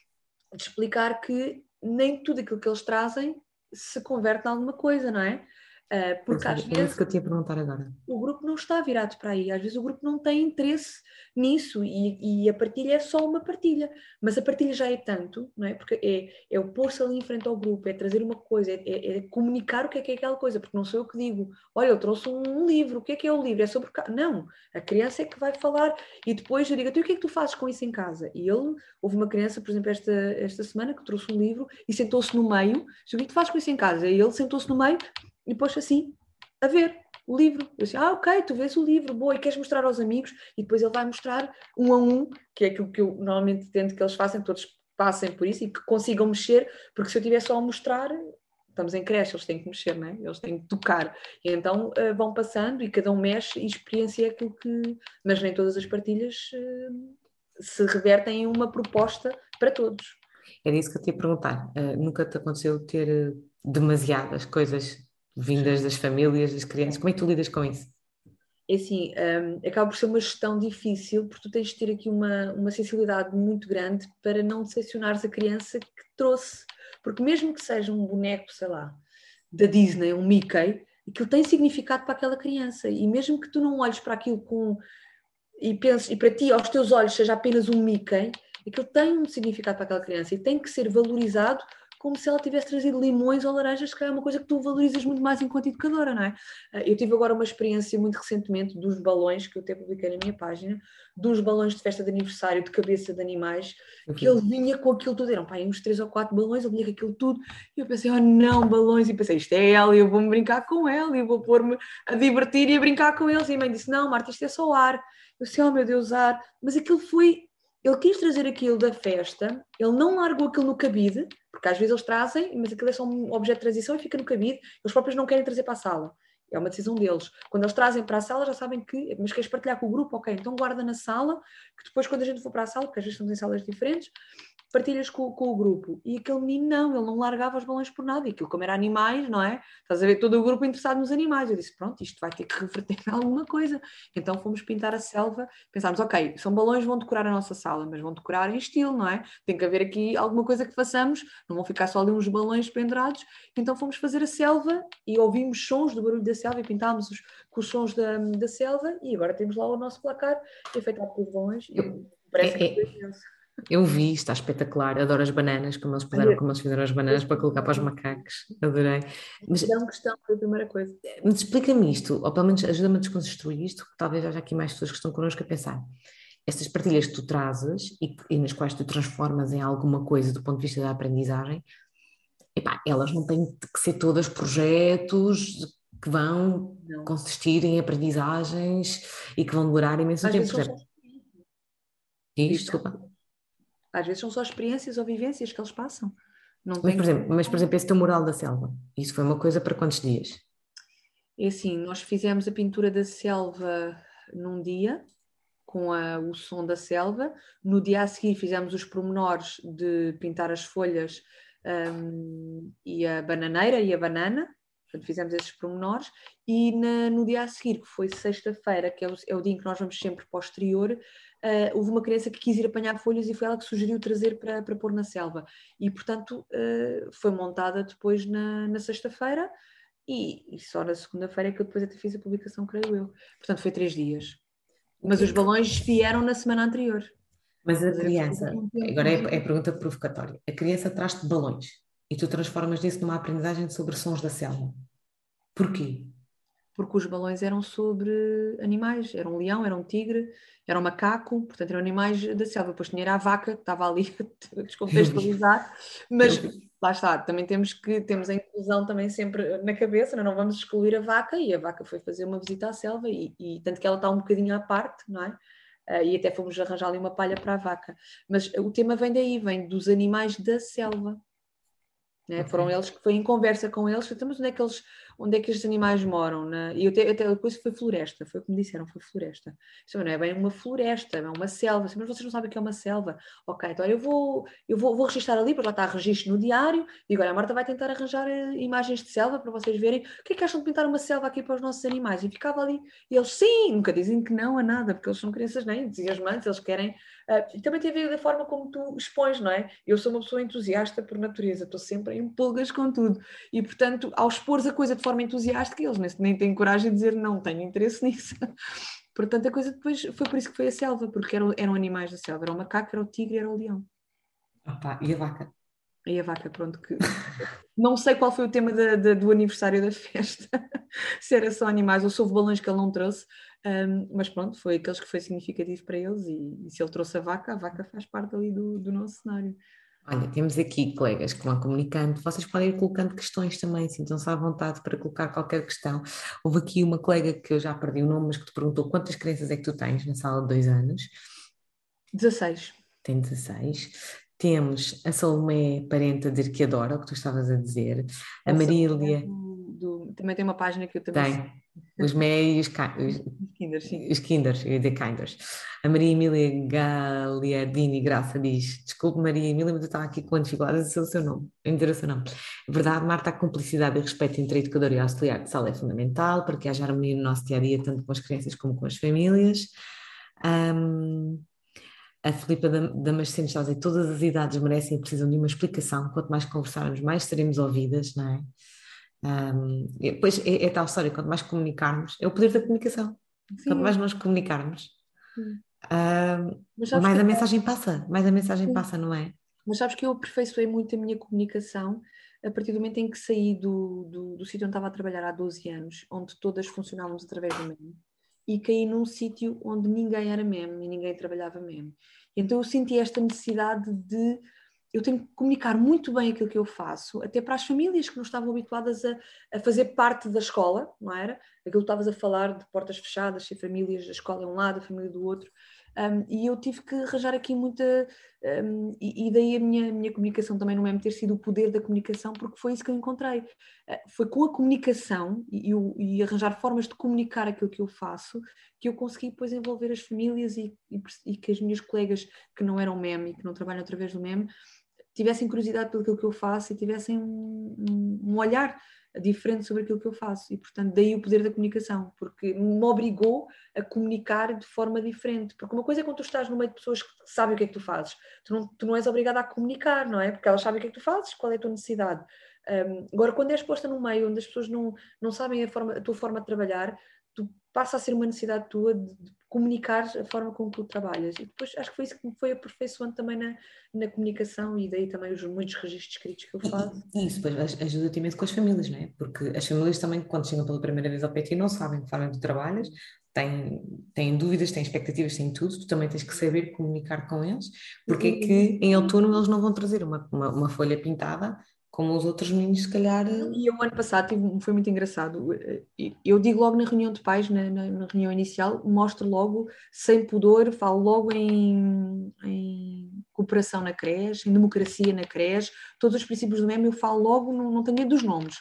de explicar que nem tudo aquilo que eles trazem se converte em alguma coisa, não é? Uh, Pois porque era, às era isso vezes que eu te ia perguntar agora. o grupo não está virado para aí, às vezes o grupo não tem interesse nisso e, e a partilha é só uma partilha, mas a partilha já é tanto, não é? Porque é, é o pôr-se ali em frente ao grupo, é trazer uma coisa, é, é, é comunicar o que é que é aquela coisa, porque não sou eu que digo, olha, eu trouxe um livro, o que é que é o livro? É sobre... Não, a criança é que vai falar e depois eu digo, então o que é que tu fazes com isso em casa? E ele, houve uma criança, por exemplo, esta, esta semana que trouxe um livro e sentou-se no meio, o que é que tu fazes com isso em casa? E ele sentou-se no meio e pôs assim, a ver o livro. Eu disse, ah, ok, tu vês o livro, boa, e queres mostrar aos amigos? E depois ele vai mostrar um a um, que é aquilo que eu normalmente tento que eles façam, que todos passem por isso e que consigam mexer, porque se eu estiver só a mostrar, estamos em creche, eles têm que mexer, não é? Eles têm que tocar. E então uh, vão passando e cada um mexe e experiencia aquilo que... Mas nem todas as partilhas uh, se revertem em uma proposta para todos. Era isso que eu te ia perguntar. Ah, nunca te aconteceu ter eh, demasiadas coisas vindas das famílias, das crianças. Como é que tu lidas com isso? É assim, um, acaba por ser uma gestão difícil, porque tu tens de ter aqui uma, uma sensibilidade muito grande para não decepcionares a criança que trouxe. Porque mesmo que seja um boneco, sei lá, da Disney, um Mickey, aquilo tem significado para aquela criança. E mesmo que tu não olhes para aquilo com... e penses, e para ti, aos teus olhos, seja apenas um Mickey, aquilo tem um significado para aquela criança e tem que ser valorizado como se ela tivesse trazido limões ou laranjas, que é uma coisa que tu valorizas muito mais enquanto educadora, não é? Eu tive agora uma experiência muito recentemente dos balões, que eu até publiquei na minha página, dos balões de festa de aniversário de cabeça de animais, que ele vinha com aquilo tudo, eram pá, uns três ou quatro balões, ele vinha com aquilo tudo, e eu pensei, oh não, balões, e pensei, isto é ela, eu vou-me brincar com ela, eu vou pôr-me a divertir e a brincar com eles, e a mãe disse, não, Marta, isto é só ar. Eu disse, oh meu Deus, ar, mas aquilo foi... Ele quis trazer aquilo da festa, ele não largou aquilo no cabide, porque às vezes eles trazem, mas aquilo é só um objeto de transição e fica no cabide, eles próprios não querem trazer para a sala. É uma decisão deles. Quando eles trazem para a sala, já sabem que, mas queres partilhar com o grupo? Ok, então guarda na sala, que depois quando a gente for para a sala, porque às vezes estamos em salas diferentes, partilhas com, com o grupo. E aquele menino não, ele não largava os balões por nada. E aquilo como era animais, não é? Estás a ver todo o grupo interessado nos animais. Eu disse, pronto, isto vai ter que reverter em alguma coisa. Então fomos pintar a selva. Pensámos, ok, são balões, vão decorar a nossa sala, mas vão decorar em estilo, não é? Tem que haver aqui alguma coisa que façamos. Não vão ficar só ali uns balões pendurados. Então fomos fazer a selva e ouvimos sons do barulho da selva e pintámos os, com os sons da, da selva. E agora temos lá o nosso placar enfeitado com os balões. E parece É, que é, foi imenso. eu vi, está espetacular, adoro as bananas, como eles puseram, como eles fizeram as bananas para colocar para os macacos, adorei. Mas, Não questão, foi a primeira coisa. mas explica-me isto, ou pelo menos ajuda-me a desconstruir isto, que talvez haja aqui mais pessoas que estão connosco a pensar. Estas partilhas que tu trazes e, e nas quais tu transformas em alguma coisa do ponto de vista da aprendizagem, epá, elas não têm que ser todas projetos que vão Não. consistir em aprendizagens e que vão demorar imenso Às tempo. vezes Por são só exemplo, diz, experiências. desculpa. Às vezes são só experiências ou vivências que eles passam. Não Mas, tem por que exemplo, ser. mas, por exemplo, esse teu mural da selva, isso foi uma coisa para quantos dias? É assim, nós fizemos a pintura da selva num dia, com a- o som da selva. No dia a seguir fizemos os pormenores de pintar as folhas, hum, e a bananeira e a banana. Portanto, fizemos esses pormenores. E na- no dia a seguir, que foi sexta-feira, que é o, é o dia em que nós vamos sempre para o exterior, ah, houve uma criança que quis ir apanhar folhas e foi ela que sugeriu trazer para, para pôr na selva. E, portanto, ah, foi montada depois na, na sexta-feira. E, e só na segunda-feira é que eu depois até fiz a publicação, creio eu. Portanto, foi três dias. O que Mas é os que... balões vieram na semana anterior. Mas a Estás a ver? Portanto, criança, houve um tempo agora é, é de- a pergunta provocatória. A criança traz-te balões e tu transformas isso numa aprendizagem sobre sons da selva. Porquê? Porque os balões eram sobre animais. Era um leão, era um tigre, era um macaco, portanto eram animais da selva. Depois tinha era a vaca, que estava ali a Eu vi, descontextualizar. eu Mas vi. lá está, também temos que temos a inclusão também sempre na cabeça, não, não vamos excluir a vaca, e a vaca foi fazer uma visita à selva, e, e tanto que ela está um bocadinho à parte, não é? Ah, e até fomos arranjar ali uma palha para a vaca. Mas o tema vem daí, vem dos animais da selva. Né? Ok. Foram eles que foi em conversa com eles, então, mas onde é que eles, onde é que estes animais moram? Né? E eu até, até depois foi floresta, foi o que me disseram, foi floresta. Isso não é bem uma floresta, é uma selva. Mas vocês não sabem o que é uma selva? Ok, então olha, eu vou, eu vou, vou registrar ali, porque lá está registro no diário, digo, olha, a Marta vai tentar arranjar eh, imagens de selva para vocês verem o que é que acham de pintar uma selva aqui para os nossos animais. E ficava ali, e eles, sim, nunca dizem que não a nada, porque eles são crianças nem entusiasmantes, eles querem. Uh, e também tem a ver da forma como tu expões, não é? Eu sou uma pessoa entusiasta por natureza, estou sempre em pulgas com tudo. E, portanto, ao expor a coisa de forma entusiástica, eles nem, nem têm coragem de dizer não, tenho interesse nisso. Portanto, a coisa depois foi por isso que foi a selva, porque eram, eram animais da selva. Era o macaco, era o tigre, era o leão. Opa, e a vaca? E a vaca, pronto, que não sei qual foi o tema da, da, do aniversário da festa, se era só animais ou se houve balões que ele não trouxe, um, mas pronto, foi aqueles que foi significativo para eles, e, e se ele trouxe a vaca, a vaca faz parte ali do, do nosso cenário. Olha, temos aqui colegas que vão comunicando, vocês podem ir colocando questões também, sintam-se à vontade para colocar qualquer questão. Houve aqui uma colega que eu já perdi o nome, mas que te perguntou quantas crianças é que tu tens na sala de dois anos? dezasseis. Tem dezasseis. Temos a Salomé, parente, a dizer que adora o que tu estavas a dizer. A Essa é Marília do, do- também tem uma página que eu também tem, sigo. Os MEI e os, ki- Os Kinder, sim. os, os Kinders, eu ia dizer Kinders. A Maria Emília Gagliardini Graça diz: Desculpe, Maria Emília, mas eu estava aqui com dificuldade a dizer o seu nome, em dizer o seu nome. É verdade, Marta, a cumplicidade e respeito entre educador e auxiliar de sala é fundamental para que haja harmonia no nosso dia a dia, tanto com as crianças como com as famílias. Ahm, a Filipa da- Damasceno está a dizer: todas as idades merecem e precisam de uma explicação. Quanto mais conversarmos, mais seremos ouvidas, não é? Um, e depois é, é tal história, quanto mais comunicarmos, é o poder da comunicação. Quanto Sim, mais nós comunicarmos, sim. um, Mas sabes que mais a até, mensagem passa, mais a mensagem sim. passa, não é? Mas sabes que eu aperfeiçoei muito a minha comunicação a partir do momento em que saí do, do, do sítio onde estava a trabalhar há doze anos, onde todas funcionávamos através do meme, e caí num sítio onde ninguém era meme e ninguém trabalhava meme. Então eu senti esta necessidade de eu tenho que comunicar muito bem aquilo que eu faço, até para as famílias que não estavam habituadas a, a fazer parte da escola, não era? Aquilo que estavas a falar de portas fechadas, ser famílias, a escola é um lado, a família do outro. Um, e eu tive que arranjar aqui muita. Um, e, e daí a minha, minha comunicação também não é ter sido o poder da comunicação, porque foi isso que eu encontrei. Uh, foi com a comunicação e, e, e arranjar formas de comunicar aquilo que eu faço que eu consegui depois envolver as famílias e, e, e que as minhas colegas que não eram meme e que não trabalham através do meme tivessem curiosidade pelo que eu faço e tivessem um, um, um olhar diferente sobre aquilo que eu faço. E, portanto, daí o poder da comunicação, porque me obrigou a comunicar de forma diferente. Porque uma coisa é quando tu estás no meio de pessoas que sabem o que é que tu fazes. Tu não, tu não és obrigada a comunicar, não é? Porque elas sabem o que é que tu fazes, qual é a tua necessidade. Um, agora, quando és posta no meio onde as pessoas não, não sabem a, forma, a tua forma de trabalhar, tu passa a ser uma necessidade tua de, de comunicar a forma como tu trabalhas. E depois acho que foi isso que me foi aperfeiçoando também na, na comunicação e daí também os muitos registros escritos que eu faço. E, e isso depois aj- ajuda-te imenso com as famílias, não é? Porque as famílias também, quando chegam pela primeira vez ao P T, não sabem de forma que tu trabalhas, têm, têm dúvidas, têm expectativas, têm tudo, tu também tens que saber comunicar com eles, porque é que em outono eles não vão trazer uma, uma, uma folha pintada como os outros meninos, se calhar. E eu, ano passado, tive- foi muito engraçado. Eu digo logo na reunião de pais, na, na- na reunião inicial, mostro logo, sem pudor, falo logo em, em cooperação na creche, em democracia na creche, todos os princípios do meme eu falo logo, não, não tenho medo dos nomes.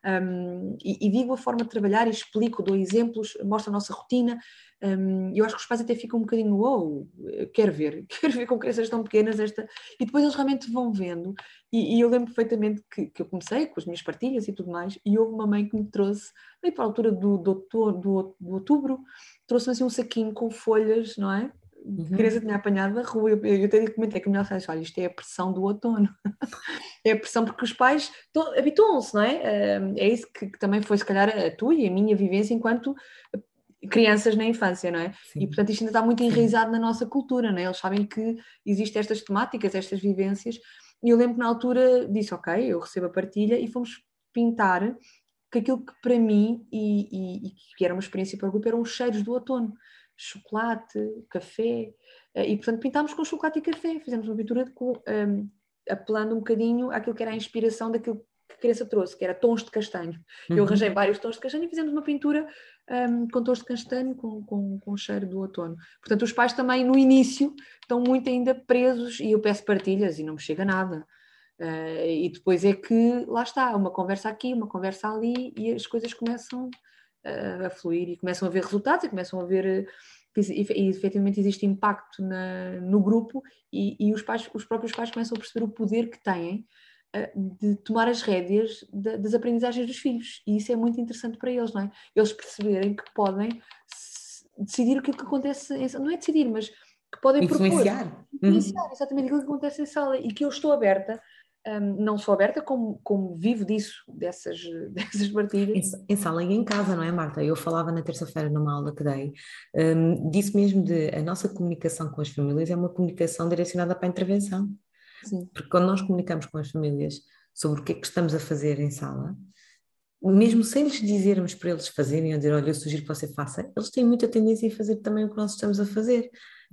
Um, e, e digo a forma de trabalhar e explico, dou exemplos, mostro a nossa rotina. Um, eu acho que os pais até ficam um bocadinho, uou, wow, quero ver, quero ver com crianças tão pequenas esta. E depois eles realmente vão vendo. E, e eu lembro perfeitamente que, que eu comecei com as minhas partilhas e tudo mais, e houve uma mãe que me trouxe, aí para a altura do, do, do, do, do outubro, trouxe-me assim um saquinho com folhas, não é? Que a criança Uhum. tinha apanhado da rua. Eu, eu até comentei com a minha filha, olha, isto é a pressão do outono. É a pressão porque os pais habituam-se, não é? É isso que, que também foi, se calhar, a tua e a minha vivência enquanto crianças na infância, não é? E, Sim, portanto, isto ainda está muito sim. enraizado na nossa cultura, não é? Eles sabem que existem estas temáticas, estas vivências. E eu lembro que na altura disse, ok, eu recebo a partilha e fomos pintar que aquilo que para mim, e, e, e que era uma experiência para o grupo, eram os cheiros do outono. Chocolate, café, e portanto pintámos com chocolate e café, fizemos uma pintura com, um, apelando um bocadinho àquilo que era a inspiração daquilo que a criança trouxe, que era tons de castanho. Eu arranjei Uhum. vários tons de castanho e fizemos uma pintura um, com tons de castanho, com, com, com o cheiro do outono. Portanto, os pais também, no início, estão muito ainda presos, e eu peço partilhas e não me chega nada. Uh, e depois é que, lá está, uma conversa aqui, uma conversa ali, e as coisas começam uh, a fluir e começam a ver resultados e começam a ver que e, efetivamente existe impacto na, no grupo e, e os, pais, os próprios pais começam a perceber o poder que têm uh, de tomar as rédeas de, das aprendizagens dos filhos. E isso é muito interessante para eles, não é? Eles perceberem que podem decidir aquilo que acontece, em, não é decidir, mas que podem propor, Influenciar. Uhum. influenciar exatamente aquilo que acontece em sala e que eu estou aberta. Um, não sou aberta, como, como vivo disso, dessas, dessas Em, partilhas. em sala e em casa, não é, Marta? Eu falava na terça-feira numa aula que dei, hum, disse mesmo de a nossa comunicação com as famílias é uma comunicação direcionada para a intervenção. Sim. Porque quando nós comunicamos com as famílias sobre o que é que estamos a fazer em sala, mesmo sem lhes dizermos para eles fazerem, ou dizer, olha, eu sugiro que você faça, eles têm muita tendência a fazer também o que nós estamos a fazer.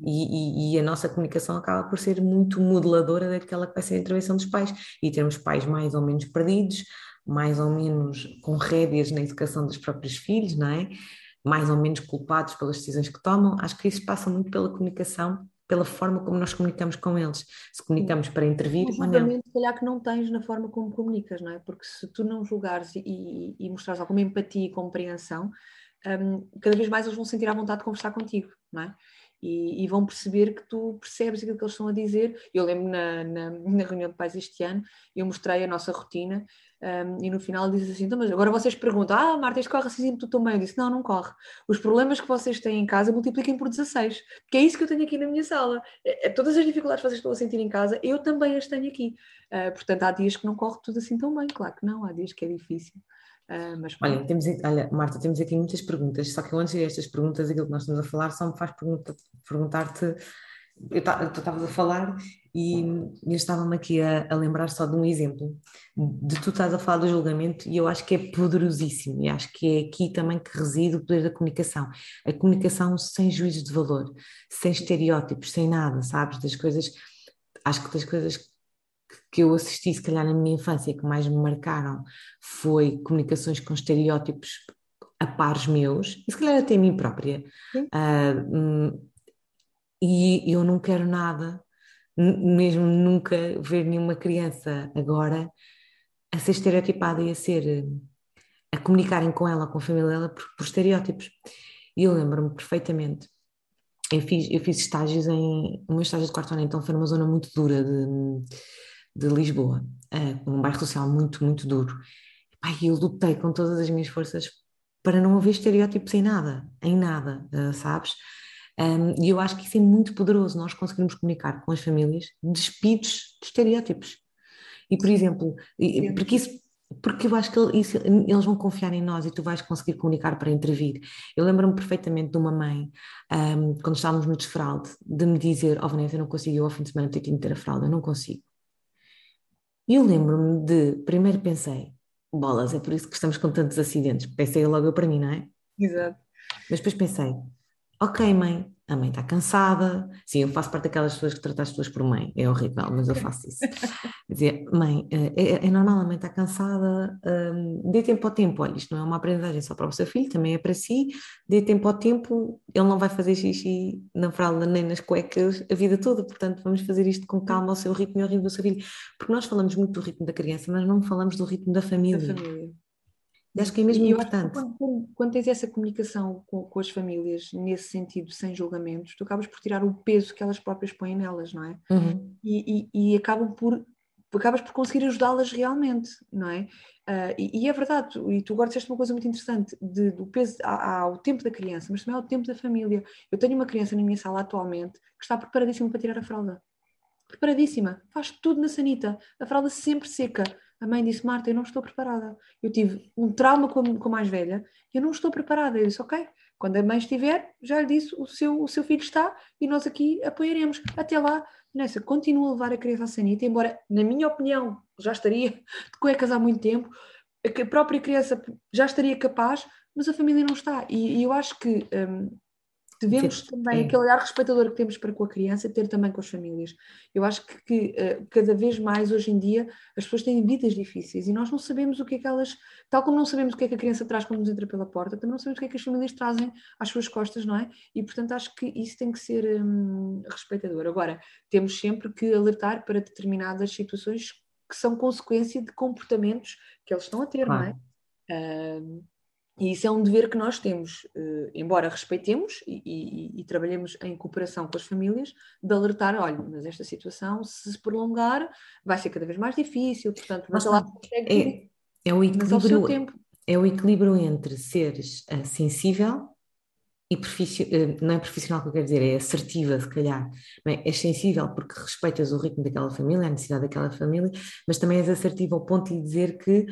E, e- e a nossa comunicação acaba por ser muito modeladora daquela que vai ser a intervenção dos pais. E temos pais mais ou menos perdidos, mais ou menos com rédeas na educação dos próprios filhos, não é? Mais ou menos culpados pelas decisões que tomam. Acho que isso passa muito pela comunicação, pela forma como nós comunicamos com eles. Se Sim. comunicamos para Um intervir ou não. julgamento, se calhar, que não tens na forma como comunicas, não é? Porque se tu não julgares e, e, e mostrares alguma empatia e compreensão, um, cada vez mais eles vão sentir à vontade de conversar contigo, não é? E, e vão perceber que tu percebes aquilo que eles estão a dizer. Eu lembro na, na, na reunião de pais este ano, eu mostrei a nossa rotina um, e no final dizes assim, então, mas agora vocês perguntam, ah Marta, isto corre assim tu também? Eu disse, não, não corre. Os problemas que vocês têm em casa multipliquem por dezasseis, porque é isso que eu tenho aqui na minha sala. É, é, todas as dificuldades que vocês estão a sentir em casa, eu também as tenho aqui. Uh, portanto, há dias que não corre tudo assim tão bem, claro que não, há dias que é difícil. Uh, mas Olha, temos, aqui- olha, Marta, temos aqui muitas perguntas, só que eu antes de ir a estas perguntas, aquilo que nós estamos a falar, só me faz pergunta- perguntar-te. Eu ta- tu estavas a falar e eu estava-me aqui a, a lembrar só de um exemplo, de tu estás a falar do julgamento e eu acho que é poderosíssimo e acho que é aqui também que reside o poder da comunicação. A comunicação sem juízo de valor, sem estereótipos, sem nada, sabes, das coisas, acho que das coisas que eu assisti, se calhar na minha infância, que mais me marcaram foi comunicações com estereótipos a pares meus, e se calhar até a mim própria. sim, Ah, hum, e eu não quero nada, n- mesmo nunca ver nenhuma criança agora a ser estereotipada e a ser, eh, a comunicarem com ela, com a família dela, por, por estereótipos. E eu lembro-me perfeitamente. Eu fiz, eu fiz estágios em. O meu estágio de quarto ano, então, foi numa zona muito dura de, de Lisboa, eh, um bairro social muito, muito duro. Pai, eu lutei com todas as minhas forças para não haver estereótipos em nada, em nada, eh, sabes? Um, e eu acho que isso é muito poderoso, nós conseguirmos comunicar com as famílias despidos de estereótipos. E, por sim, exemplo, e- entendo. porque isso, porque eu acho que ele- isso- eles vão confiar em nós e tu vais conseguir comunicar para intervir. Eu lembro-me perfeitamente de uma mãe, um, quando estávamos no desfralde, de me dizer: Oh, Vanessa, eu não consigo, eu ao fim de semana tenho que ter a fralda, eu não consigo. E eu lembro-me de, primeiro pensei, bolas, é por isso que estamos com tantos acidentes. Pensei logo eu para mim, não é? Exato. Mas depois pensei, ok, mãe, a mãe está cansada. Sim, eu faço parte daquelas pessoas que tratam as pessoas por mãe, é horrível, mas eu faço isso. Dizer, mãe, eh, é, é normal, a mãe está cansada, hum, dê tempo ao tempo. Olha, isto não é uma aprendizagem só para o seu filho, também é para si. Dê tempo ao tempo, ele não vai fazer xixi na fralda nem nas cuecas a vida toda, portanto, vamos fazer isto com calma ao seu ritmo e ao ritmo do seu filho. Porque nós falamos muito do ritmo da criança, mas não falamos do ritmo da Da família. família. E acho Sim. que é mesmo E eu acho que importante. quando, quando- quando tens essa comunicação com, com as famílias, nesse sentido, sem julgamentos, tu acabas por tirar o peso que elas próprias põem nelas, não é? Uhum. E, e, e acabam por, acabas por conseguir ajudá-las realmente, não é? Ah, e, e é verdade, tu- e tu agora disseste uma coisa muito interessante, de, do peso há- há ao tempo da criança, mas também ao tempo da família. Eu tenho uma criança na minha sala atualmente que está preparadíssima para tirar a fralda. Preparadíssima, faz tudo na sanita, a fralda sempre seca. A mãe disse: Marta, eu não estou preparada. Eu tive um trauma com a, com a mais velha, eu não estou preparada. Eu disse: Ok, quando a mãe estiver, já lhe disse: o seu, o seu filho está e nós aqui apoiaremos. Até lá, nessa, continua a levar a criança à sanita, embora, na minha opinião, já estaria de cuecas há muito tempo, a própria criança já estaria capaz, mas a família não está. E, e eu acho que. Hum, devemos também, É, aquele olhar respeitador que temos para com a criança, ter também com as famílias. Eu acho que, que uh, cada vez mais, hoje em dia, as pessoas têm vidas difíceis e nós não sabemos o que é que elas, tal como não sabemos o que é que a criança traz quando nos entra pela porta, também não sabemos o que é que as famílias trazem às suas costas, não é? E, portanto, acho que isso tem que ser um, respeitador. Agora, temos sempre que alertar para determinadas situações que são consequência de comportamentos que eles estão a ter, não é? claro. Uh, e isso é um dever que nós temos, eh, embora respeitemos e, e- e trabalhemos em cooperação com as famílias, de alertar, olha, mas esta situação, se se prolongar, vai ser cada vez mais difícil, portanto, Lá veja lá está. se consegue gerir, É, é o mas ao seu equilíbrio, tempo. é o equilíbrio entre seres ah, sensível e profici- eh, não é profissional que eu quero dizer, é assertiva, se calhar. Não é? És sensível porque respeitas o ritmo daquela família, a necessidade daquela família, mas também és assertiva ao ponto de dizer que,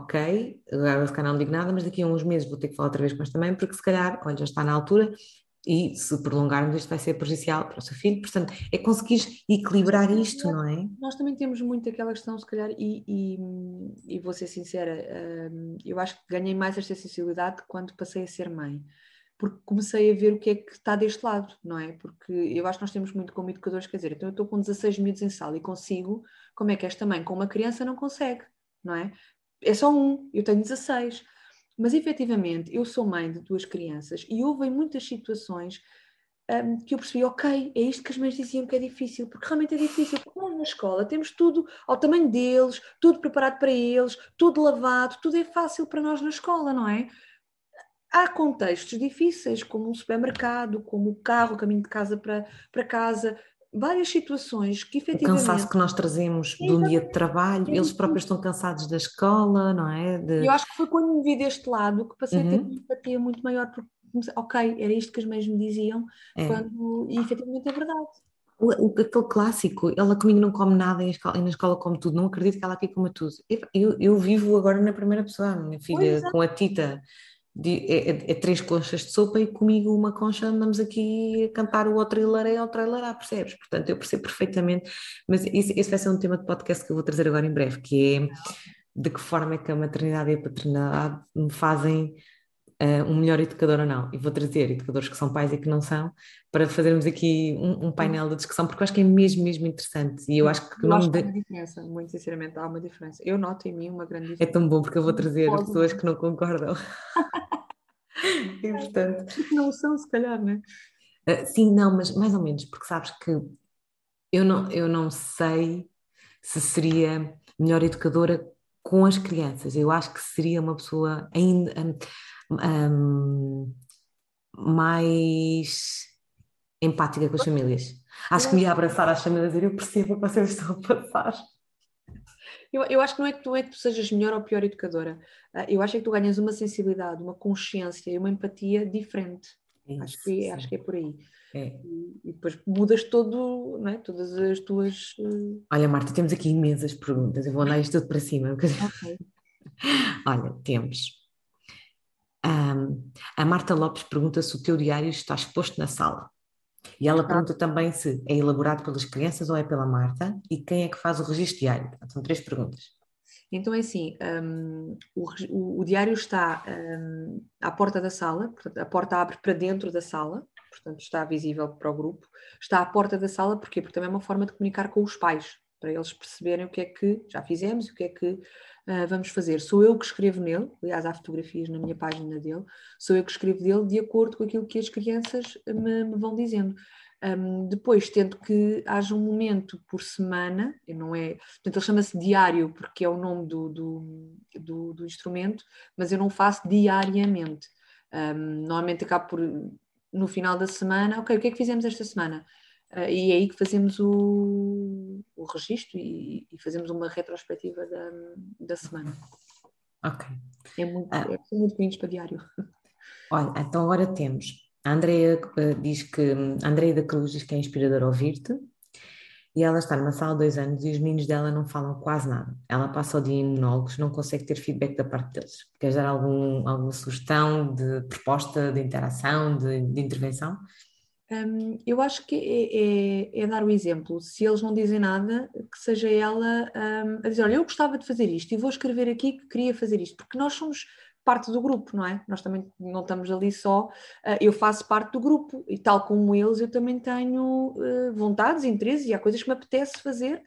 ok, agora se calhar não digo nada, mas daqui a uns meses vou ter que falar outra vez com esta mãe, porque se calhar, olha, já está na altura. E se prolongarmos, isto vai ser prejudicial para o seu filho. Portanto, é conseguir equilibrar isto, não é? Nós também temos muito aquela questão, se calhar, e, e, e vou ser sincera, hum, eu acho que ganhei mais esta sensibilidade quando passei a ser mãe, porque comecei a ver o que é que está deste lado, não é? Porque eu acho que nós temos muito como educadores, quer dizer, então eu estou com dezasseis miúdos em sala e consigo, como é que esta mãe com uma criança não consegue, não é? É só um, eu tenho dezasseis. Mas efetivamente eu sou mãe de duas crianças e houve em muitas situações um, que eu percebi, ok, é isto que as mães diziam que é difícil, porque realmente é difícil, porque nós na escola temos tudo ao tamanho deles, tudo preparado para eles, tudo lavado, tudo é fácil para nós na escola, não é? há contextos difíceis, como um supermercado, como o carro, o caminho de casa para, para casa, várias situações que O cansaço efetivamente... que nós trazemos de um dia de Exatamente. trabalho, eles próprios estão cansados da escola, não é? E De... eu acho que foi quando me vi deste lado que passei a ter uma Uhum, empatia muito maior, porque comecei, ok, era isto que as mães me diziam, é. quando, e efetivamente é verdade. O, o- aquele clássico, ela comigo não come nada e na escola, e na escola come tudo, não acredito que ela aqui coma tudo. Eu, eu, eu vivo agora na primeira pessoa, a minha Pois filha é. com a Tita de- é, é- é três conchas de sopa e comigo uma concha andamos aqui a cantar o outro traileré, o trailerá, percebes? Portanto, eu percebo perfeitamente, mas isso, esse vai ser um tema de podcast que eu vou trazer agora em breve, que é de que forma é que a maternidade e a paternidade me fazem uh, um melhor educador ou não. E vou trazer educadores que são pais e que não são, para fazermos aqui um, um painel de discussão, porque eu acho que é mesmo, mesmo interessante. E eu acho que o Eu acho nome que há uma de... diferença, muito sinceramente, há uma diferença. Eu noto em mim uma grande é diferença. tão bom, porque eu vou trazer Pode pessoas não. que não concordam. E portanto, Porque não são, se calhar, né? uh, sim, não, mas mais ou menos, porque sabes que eu não, eu não sei se seria melhor educadora com as crianças. Eu acho que seria uma pessoa ainda um, um, mais empática com as famílias. Eu Acho que me acho, ia abraçar às famílias e dizer, eu percebo o que vocês estão a passar. eu, eu acho que não é que tu, é que tu sejas melhor ou pior educadora. Ah, eu acho é que tu ganhas uma sensibilidade, uma consciência e uma empatia diferente. É Acho isso, que, acho sim. que é por aí. É. E, e depois mudas todo, não é? Todas as tuas. eh, Olha, Marta, temos aqui imensas perguntas. Eu vou andar isto tudo para cima. Ok. Olha, temos. ahm, a Marta Lopes pergunta se o teu diário está exposto na sala. E ela Tá. pergunta também se é elaborado pelas crianças ou é pela Marta e quem é que faz o registro diário. Portanto, são três perguntas. Então é assim, hum, o, regi- o- o diário está hum, à porta da sala, portanto, a porta abre para dentro da sala, portanto está visível para o grupo. Está à porta da sala, porquê? Porque também é uma forma de comunicar com os pais, para eles perceberem o que é que já fizemos e o que é que ah, vamos fazer. Sou eu que escrevo nele, aliás, há fotografias na minha página dele, sou eu que escrevo dele de acordo com aquilo que as crianças me, me vão dizendo. Um, depois tento que haja um momento por semana, e não é, portanto ele chama-se diário porque é o nome do, do, do, do instrumento, mas eu não faço diariamente. Um, normalmente acabo por, no final da semana, ok, o que é que fizemos esta semana? Uh, e é aí que fazemos o, o registro e, e fazemos uma retrospectiva da, da semana. Ok. É muito, é, Ah, são muito bonitos para diário. olha, então agora temos. A Andrea eh, diz que. A Andrea da Cruz diz que é inspirador ouvir-te. E ela está numa sala há dois anos e os meninos dela não falam quase nada. Ela passa o dia em monólogos, não consegue ter feedback da parte deles. Queres dar algum, alguma sugestão de proposta, de interação, de, de intervenção? Hum, eu acho que é, é- é dar o exemplo. Se eles não dizem nada, que seja ela, hum, a dizer: Olha, eu gostava de fazer isto e vou escrever aqui que queria fazer isto, porque nós somos parte do grupo, não é? Nós também não estamos ali só. Ah, eu faço parte do grupo e, tal como eles, eu também tenho eh, vontades, interesses e há coisas que me apetece fazer.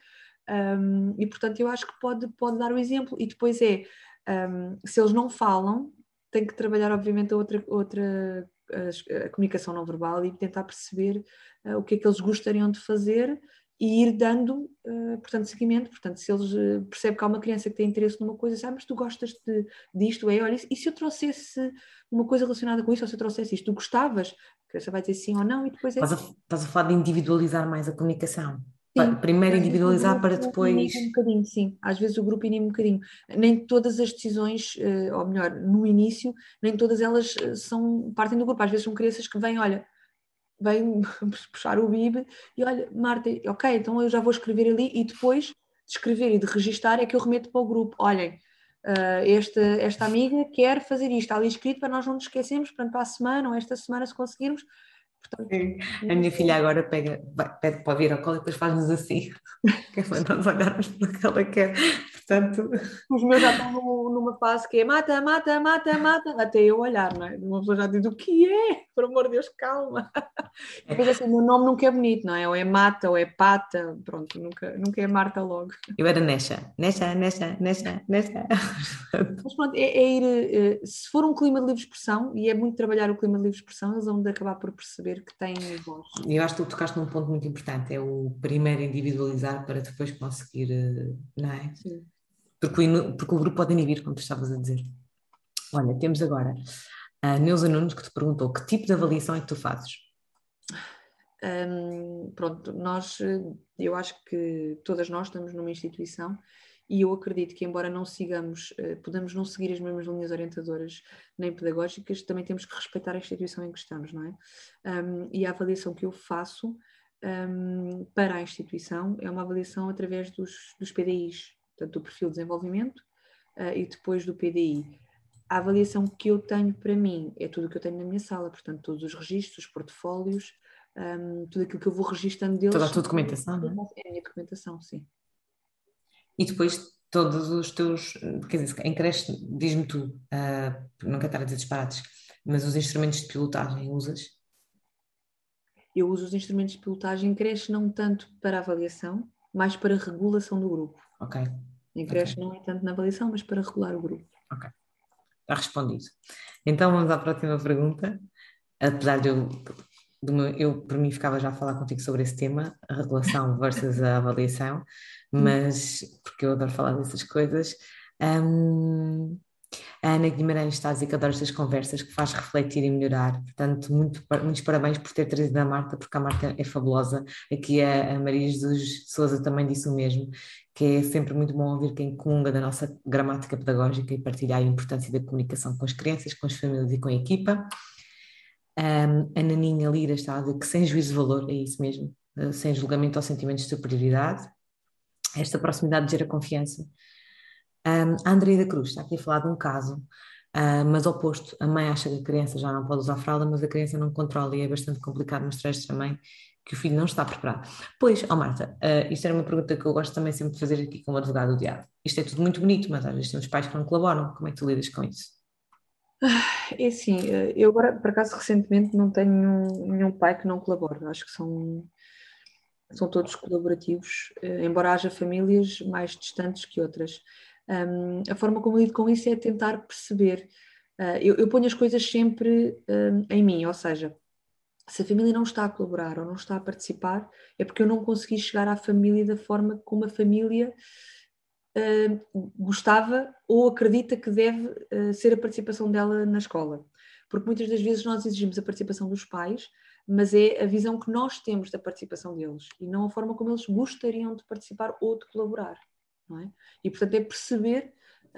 Hum, e portanto, eu acho que pode, pode dar o exemplo. E depois é: hum, se eles não falam, tem que trabalhar, obviamente, a outra, outra a, a comunicação não verbal e tentar perceber uh, o que é que eles gostariam de fazer e ir dando, uh, portanto, seguimento. Portanto, se eles uh, percebem que há uma criança que tem interesse numa coisa, ah, mas tu gostas de, disto, é, olha, e se eu trouxesse uma coisa relacionada com isso, ou se eu trouxesse isto, tu gostavas? A criança vai dizer sim ou não e depois é Estás a, estás a falar de individualizar mais a comunicação. Pa- sim. Primeiro Às vezes o individualizar para grupo inima depois. um bocadinho, sim. Às vezes o grupo inima um bocadinho. Nem todas as decisões, eh, ou melhor, no início, nem todas elas eh, são, partem do grupo. Às vezes são crianças que vêm, olha, vem puxar o bib e olha, Marta, ok, então eu já vou escrever ali e depois de escrever e de registar é que eu remeto para o grupo. Olhem, uh, esta, esta amiga quer fazer isto, está ali escrito para nós não nos esquecermos, portanto, para a semana ou esta semana, se conseguirmos. Portanto, Sim. A minha filha agora pega, vai- pede para vir ao colo e depois faz-nos assim, que é para nós olharmos para o que ela quer. Portanto, os meus já estão no- numa fase que é mata, mata, mata, mata, até eu olhar, não é? Uma pessoa já diz o que é? Por amor de Deus, calma. E depois assim, o meu nome nunca é bonito, não é? Ou é mata, ou é pata, pronto, nunca, nunca é Marta logo. eu era Nesha, Nesha, Nesha, Nesha, Nesha. Mas pronto, é, é ir, eh, se for um clima de livre expressão, e é muito trabalhar o clima de livre expressão, eles vão de acabar por perceber que têm voz. E eu acho que tu tocaste num ponto muito importante, é o primeiro individualizar para depois conseguir, eh, não é? Sim. Porque o, inu- porque o grupo pode inibir, como tu estavas a dizer. Olha, temos agora. A Neuza Nunes que te perguntou que tipo de avaliação é que tu fazes? Um, pronto, nós, eu acho que todas nós estamos numa instituição e eu acredito que, embora não sigamos, podemos não seguir as mesmas linhas orientadoras nem pedagógicas, também temos que respeitar a instituição em que estamos, não é? Um, e a avaliação que eu faço um, para a instituição é uma avaliação através dos, dos P D Is, portanto, do perfil de desenvolvimento uh, e depois do P D I. A avaliação que eu tenho para mim é tudo o que eu tenho na minha sala, portanto, todos os registros, os portfólios, um, tudo aquilo que eu vou registando Toda a deles. tua documentação, não é? É a minha documentação, sim. E depois todos os teus, quer dizer, em creche, diz-me tu, uh, não quero estar a dizer disparates, mas os instrumentos de pilotagem usas? Eu uso os instrumentos de pilotagem em creche não tanto para avaliação, mais para regulação do grupo. Ok. Em creche okay. não é tanto na avaliação, mas para regular o grupo. Ok, está respondido. Então vamos à próxima pergunta. Apesar de eu, de meu, eu, por mim, ficava já a falar contigo sobre esse tema, a regulação versus a avaliação, mas, porque eu adoro falar dessas coisas, hum, a Ana Guimarães está a dizer que adoro estas conversas, que faz refletir e melhorar. Portanto, muito, muitos parabéns por ter trazido a Marta, porque a Marta é fabulosa. Aqui a, a Maria Jesus Souza também disse o mesmo, que é sempre muito bom ouvir quem comunga da nossa gramática pedagógica e partilhar a importância da comunicação com as crianças, com as famílias e com a equipa. Um, a Naninha Lira está a dizer que sem juízo de valor, é isso mesmo, uh, sem julgamento ou sentimentos de superioridade. Esta proximidade gera confiança. Um, a Andreia da Cruz está aqui a falar de um caso, uh, mas oposto. A mãe acha que a criança já não pode usar fralda, mas a criança não controla e é bastante complicado mostrar-lhes também que o filho não está preparado. Pois, ó oh Marta, uh, isto era uma pergunta que eu gosto também sempre de fazer aqui como advogado do diabo. Isto é tudo muito bonito, mas às vezes temos pais que não colaboram. Como é que tu lidas com isso? É assim, eu agora, por acaso, recentemente não tenho nenhum pai que não colabore. Acho que são, são todos colaborativos, embora haja famílias mais distantes que outras. Um, a forma como eu lido com isso é tentar perceber. Uh, eu, eu ponho as coisas sempre um, em mim, ou seja, se a família não está a colaborar ou não está a participar, é porque eu não consegui chegar à família da forma como a família uh, gostava ou acredita que deve uh, ser a participação dela na escola. Porque muitas das vezes nós exigimos a participação dos pais, mas é a visão que nós temos da participação deles e não a forma como eles gostariam de participar ou de colaborar. Não é? E, portanto, é perceber,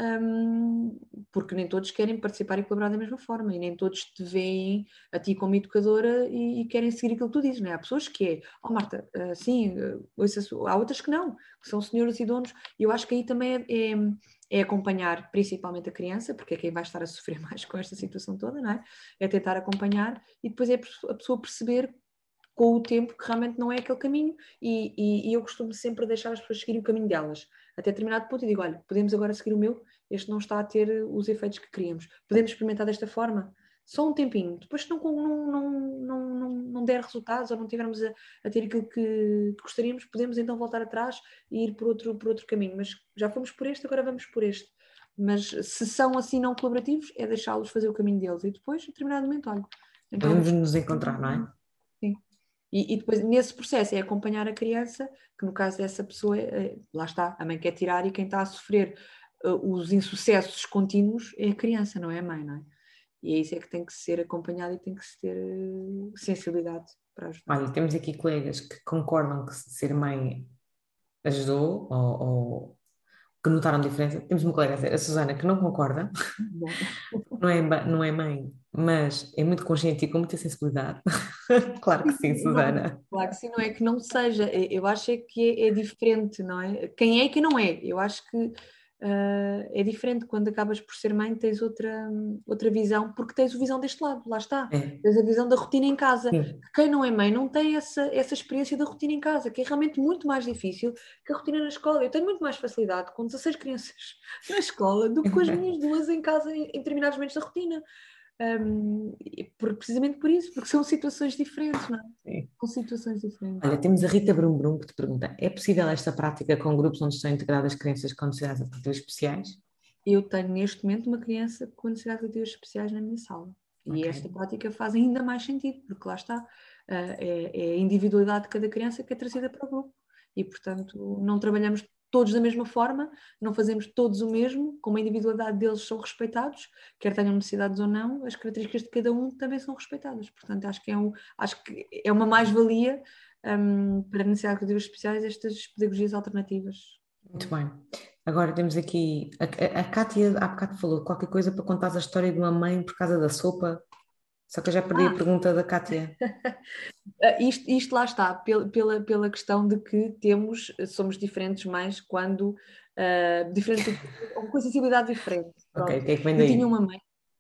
um, porque nem todos querem participar e colaborar da mesma forma, e nem todos te veem a ti como educadora e, e querem seguir aquilo que tu dizes, não é? Há pessoas que é, oh Marta, uh, sim, uh, há outras que não, que são senhoras e donos, e eu acho que aí também é, é, é acompanhar principalmente a criança, porque é quem vai estar a sofrer mais com esta situação toda, não é? É tentar acompanhar e depois é a pessoa perceber com o tempo que realmente não é aquele caminho e, e, e eu costumo sempre deixar as pessoas seguirem o caminho delas até determinado ponto e digo, olha, podemos agora seguir o meu, este não está a ter os efeitos que queríamos, podemos experimentar desta forma, só um tempinho, depois se não, não, não, não, não, não der resultados ou não tivermos a, a ter aquilo que, que gostaríamos, podemos então voltar atrás e ir por outro, por outro caminho, mas já fomos por este, agora vamos por este. Mas se são assim não colaborativos, é deixá-los fazer o caminho deles e depois, a determinado momento, olha, então Podemos vamos... nos encontrar, não é? Sim. E, e depois, nesse processo, é acompanhar a criança, que no caso dessa pessoa, é, lá está, a mãe quer tirar e quem está a sofrer uh, os insucessos contínuos é a criança, não é a mãe, não é? E é isso é que tem que ser acompanhado e tem que se ter uh, sensibilidade para ajudar. Olha, temos aqui colegas que concordam que ser mãe ajudou ou, ou que notaram diferença. Temos uma colega, a Susana, que não concorda, Bom, não é, não é mãe, mas é muito consciente e com muita sensibilidade. Claro que sim, não, Susana. claro que sim, não é que não seja, eu acho é que é, é diferente, não é? Quem é e quem não é, eu acho que Uh, é diferente quando acabas por ser mãe, tens outra, outra visão, porque tens a visão deste lado, lá está, É, tens a visão da rotina em casa. sim. Quem não é mãe não tem essa, essa experiência da rotina em casa, que é realmente muito mais difícil que a rotina na escola. Eu tenho muito mais facilidade com dezasseis crianças na escola do que com as minhas duas em casa em, em determinados momentos da rotina. Um, por, precisamente por isso, porque são situações diferentes, não é? Sim. São situações diferentes. Olha, temos a Rita Brum Brum que te pergunta: é possível esta prática com grupos onde estão integradas crianças com necessidades educativas especiais? Eu tenho neste momento uma criança com necessidades educativas especiais na minha sala. E Ok. esta prática faz ainda mais sentido, porque lá está, é, é a individualidade de cada criança que é trazida para o grupo. E, portanto, não trabalhamos todos da mesma forma, não fazemos todos o mesmo, como a individualidade deles são respeitados, quer tenham necessidades ou não, as características de cada um também são respeitadas. Portanto, acho que é, um, acho que é uma mais-valia um, para necessidades educativas especiais estas pedagogias alternativas. Muito bem. Agora temos aqui, a, a, a Cátia há bocado falou qualquer coisa para contar a história de uma mãe por causa da sopa, só que eu já perdi Ah. a pergunta da Cátia. Isto, isto lá está, pela, pela, pela questão de que temos, somos diferentes mais quando, uh, diferente, com sensibilidade diferente. Ok, o que é que vem Eu daí? tinha uma mãe,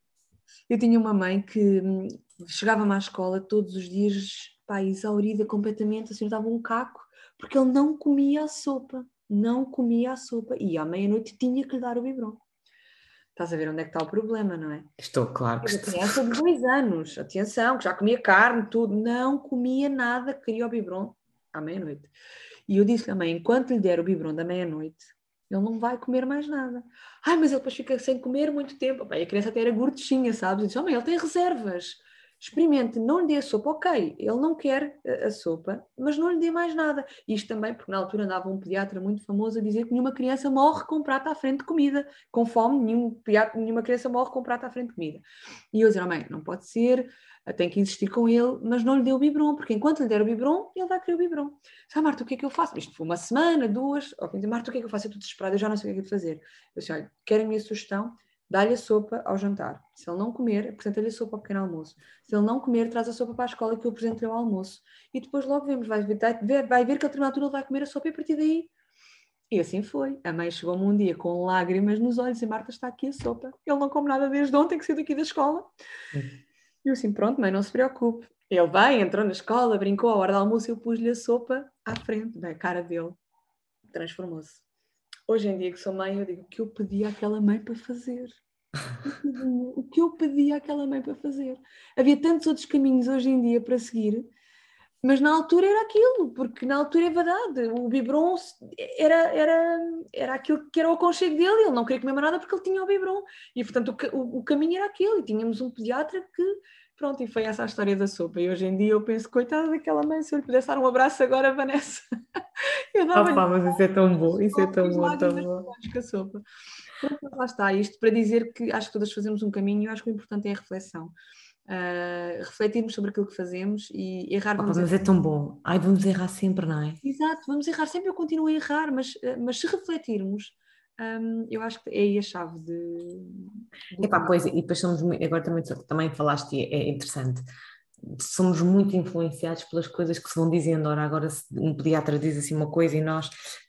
eu tinha uma mãe que hum, chegava-me à escola todos os dias, pá, exaurida completamente, assim, dava um caco, porque ele não comia a sopa, não comia a sopa, e à meia-noite tinha que lhe dar o biberon. Estás a ver onde é que está o problema, não é? Estou, claro que Uma estou. criança de dois anos, atenção, que já comia carne, tudo, não comia nada, queria o biberon à meia-noite. E eu disse à mãe, enquanto lhe der o biberon da meia-noite, ele não vai comer mais nada. Ai, mas ele depois fica sem comer muito tempo. Bem, a criança até era gordinha, sabes? Eu disse, oh, mãe, ele tem reservas. Experimente, não lhe dê a sopa. Ok, ele não quer a, a sopa, mas não lhe dê mais nada. Isto também, porque na altura andava um pediatra muito famoso a dizer que nenhuma criança morre com um prato à frente de comida. Com fome, nenhum pediatra, nenhuma criança morre com um prato à frente de comida. E eu dizia, oh, mãe, não pode ser, tem que insistir com ele, mas não lhe dê o biberon, porque enquanto lhe der o biberon, ele vai querer o biberon. Ah, Marta, o que é que eu faço? Isto foi uma semana, duas. Ao fim de Marta, o que é que eu faço? Eu estou desesperada, eu já não sei o que é que é de fazer. Eu disse, olha, quero a minha sugestão, dá-lhe a sopa ao jantar. Se ele não comer, apresenta-lhe a sopa ao pequeno almoço. Se ele não comer, traz a sopa para a escola que eu apresento-lhe ao almoço. E depois logo vemos, vai ver, vai ver que a determinada altura ele vai comer a sopa e a partir daí. E assim foi. A mãe chegou-me um dia com lágrimas nos olhos e Marta, está aqui a sopa. Ele não come nada desde ontem que saiu daqui da escola. E eu assim, pronto, mãe, não se preocupe. Ele vai, entrou na escola, brincou, à hora do almoço eu pus-lhe a sopa à frente. Bem, a cara dele transformou-se. Hoje em dia que sou mãe, eu digo o que eu pedi àquela mãe para fazer. O que eu pedi àquela mãe para fazer. Havia tantos outros caminhos hoje em dia para seguir, mas na altura era aquilo, porque na altura é verdade, o biberon era, era, era aquilo que era o aconchego dele, ele não queria comer mais nada porque ele tinha o biberon. E portanto o, o, o caminho era aquele, e tínhamos um pediatra que, pronto, e foi essa a história da sopa. E hoje em dia eu penso, coitada daquela mãe, se eu lhe pudesse dar um abraço agora, Vanessa, eu dava-lhe. Opa, mas isso é tão bom, isso é tão bom, tão bom. Com a sopa. Pronto, lá está, isto para dizer que acho que todas fazemos um caminho, eu acho que o importante é a reflexão. Uh, refletirmos sobre aquilo que fazemos e errar. Opa, Vamos mas errar. É tão bom. Ai, vamos errar sempre, não é? Exato, vamos errar sempre, eu continuo a errar, mas, mas se refletirmos, um, eu acho que é aí a chave de, do Epá, caminho. pois, e depois somos, mui- agora também, também falaste, e é, é interessante, somos muito influenciados pelas coisas que se vão dizendo. Ora, agora se um pediatra diz assim uma coisa e nós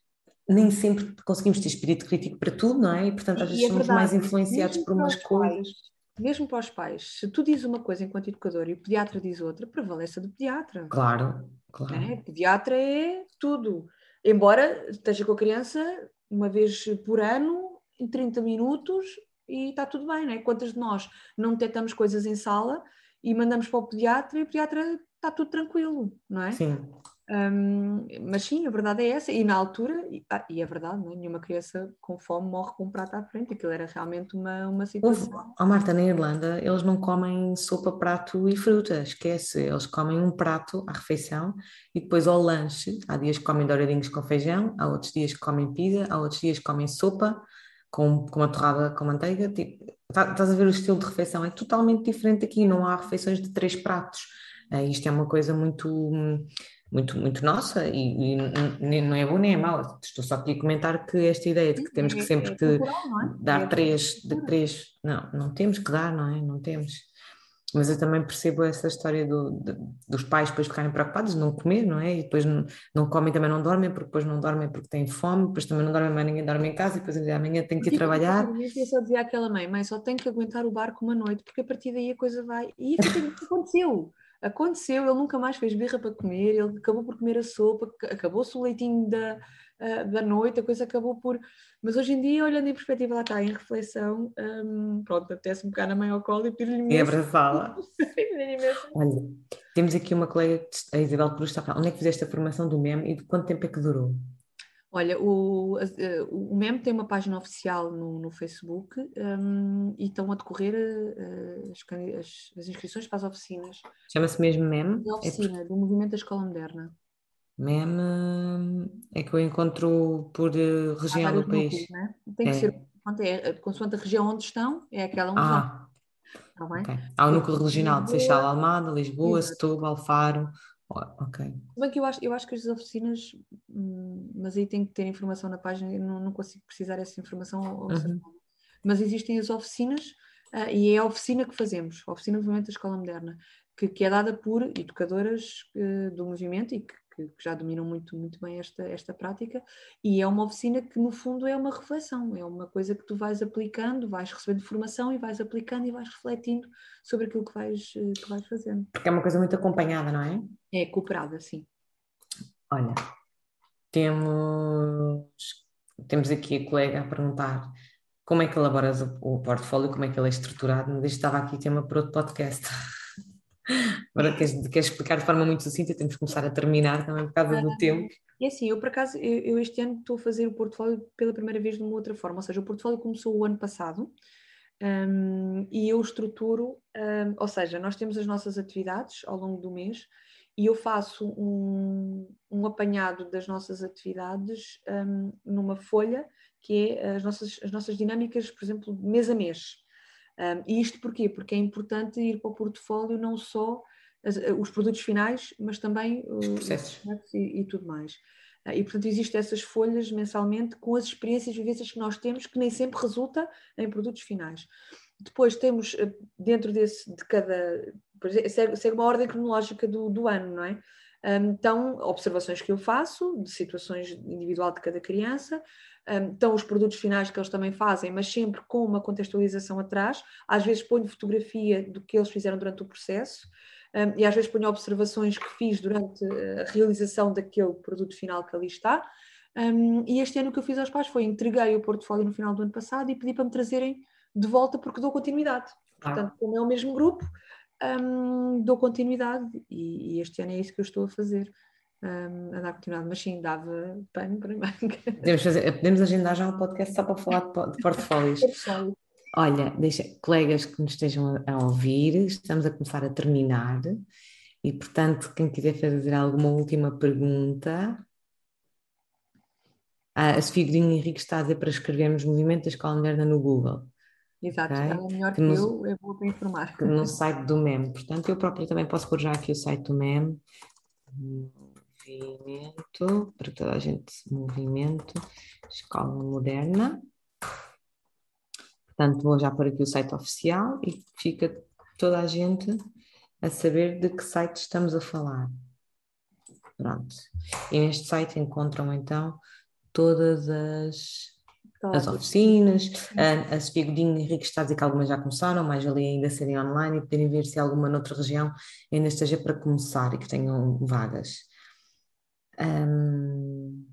nem sempre conseguimos ter espírito crítico para tudo, não é? E portanto às E, e vezes é somos mais verdade, influenciados mesmo por para umas os pais, coisas. mesmo para os pais, se tu dizes uma coisa enquanto educador e o pediatra diz outra, prevalece a do pediatra. Claro, Né? claro. O pediatra é tudo. Embora esteja com a criança uma vez por ano, em trinta minutos, e está tudo bem, né? Quantas de nós não detectamos coisas em sala e mandamos para o pediatra e o pediatra está tudo tranquilo, não é? Sim. Um, mas sim, a verdade é essa. E na altura, e, ah, e é verdade, não é? Nenhuma criança com fome morre com um prato à frente. Aquilo era realmente uma, uma Houve, situação. ó Marta, na Irlanda, eles não comem sopa, prato e fruta, esquece. Eles comem um prato à refeição e depois ao lanche. Há dias que comem douradinhos com feijão, há outros dias que comem pizza, há outros dias que comem sopa com, com uma torrada com manteiga. Tipo, tá- estás a ver o estilo de refeição? É totalmente diferente aqui, não há refeições de três pratos. Eh, isto é uma coisa muito, muito, muito nossa e, e n- não é bom nem é mau. Estou só aqui a comentar que esta ideia de que temos que É, sempre é que cultural, não é? dar É três, de cultura. três, não, não temos que dar, não é? Não temos. Mas eu também percebo essa história do, de- dos pais depois ficarem preocupados de não comer, não é? E depois não, não comem, também não dormem, porque depois não dormem porque têm fome, depois também não dormem, mas ninguém dorme em casa, e depois amanhã tem que ir Porque trabalhar. efetivamente eu só dizia àquela mãe, mãe, só tenho que aguentar o barco uma noite, porque a partir daí a coisa vai. E efetivamente aconteceu. Aconteceu, ele nunca mais fez birra para comer, ele acabou por comer a sopa, acabou-se o leitinho da, ah, da noite, a coisa acabou por. Mas hoje em dia, olhando em perspectiva, lá está, em reflexão, hum, pronto, apetece-me pegar na mãe ao colo e pedir-lhe E imenso. abraçá-la. Pedir-lhe imenso. Olha, temos aqui uma colega, a Isabel Cruz, está a falar, onde é que fizeste a formação do MEM e de quanto tempo é que durou? Olha, o, a- o MEM tem uma página oficial no, no Facebook, hum, e estão a decorrer eh, as, candi- as- as inscrições para as oficinas. Chama-se mesmo MEM? A É porque oficina do Movimento da Escola Moderna. MEM é que eu encontro por eh, Há região vários do país. núcleos, né? Tem que ser, É. pronto, é, consoante a região onde estão, é aquela onde vão, Ah, está bem? ok. Há o Por núcleo exemplo, regional de Seixal, Lisboa, Almada, Lisboa, exato. Setúbal, Faro. Oh, ok. Se bem que eu acho, eu acho que as oficinas, hum, mas aí tem que ter informação na página, eu não, não consigo precisar dessa informação ao, ao Uhum. certo. Mas existem as oficinas, ah, e é a oficina que fazemos, a oficina de movimento da escola moderna, que, que é dada por educadoras eh, do movimento e que, que já dominam muito, muito bem esta, esta prática, e é uma oficina que no fundo é uma reflexão, é uma coisa que tu vais aplicando, vais recebendo formação e vais aplicando e vais refletindo sobre aquilo que vais, eh, que vais fazendo. Porque é uma coisa muito acompanhada, não é? É cooperada, sim. Olha, temos, temos aqui a colega a perguntar como é que elaboras o, o portfólio, como é que ele é estruturado, mas isto estava aqui tema para outro podcast. Agora queres, queres explicar de forma muito sucinta, temos que começar a terminar também por causa do tempo. E assim, eu por acaso, eu, eu este ano estou a fazer o portfólio pela primeira vez de uma outra forma, ou seja, o portfólio começou o ano passado, um, e eu estruturo, um, ou seja, nós temos as nossas atividades ao longo do mês e eu faço um, um apanhado das nossas atividades um, numa folha que é as nossas, as nossas dinâmicas, por exemplo, mês a mês. Um, e isto porquê? Porque é importante ir para o portfólio não só as, os produtos finais, mas também Os uh, os processos. projetos e, e tudo mais. Uh, e, portanto, existem essas folhas mensalmente com as experiências e vivências que nós temos, que nem sempre resulta em produtos finais. Depois temos, uh, dentro desse, de cada... Segue, segue uma ordem cronológica do, do ano, não é? Um, então, observações que eu faço, de situações individual de cada criança, um, estão os produtos finais que eles também fazem, mas sempre com uma contextualização atrás. Às vezes ponho fotografia do que eles fizeram durante o processo, um, e às vezes ponho observações que fiz durante a realização daquele produto final que ali está. Um, e este ano o que eu fiz aos pais foi entreguei o portfólio no final do ano passado e pedi para me trazerem de volta porque dou continuidade. Portanto, Ah, como é o mesmo grupo, um, dou continuidade e, e este ano é isso que eu estou a fazer. Um, a dar continuidade, mas sim, dava pano para manga. podemos fazer, podemos agendar já um podcast só para falar de, po- de portfólios. Portfólio. Olha, deixa, colegas que nos estejam a, a ouvir, estamos a começar a terminar e, portanto, quem quiser fazer alguma última pergunta, ah, a Sofia Godinho Henrique está a dizer para escrevermos Movimento da Escola Moderna no Google, Exato, ok? ela é melhor Que que no, eu, é boa para informar. que no site do MEM. Portanto, eu própria também posso pôr já aqui o site do MEM. Movimento, para toda a gente, Movimento Escola Moderna. Portanto, vou já pôr aqui o site oficial e fica toda a gente a saber de que site estamos a falar. Pronto. E neste site encontram então todas as, Está lá as tudo. oficinas. A, a Sofia Godinho Henrique está a dizer que algumas já começaram, mas ali ainda serem online e poderem ver se alguma noutra região ainda esteja para começar e que tenham vagas. Um,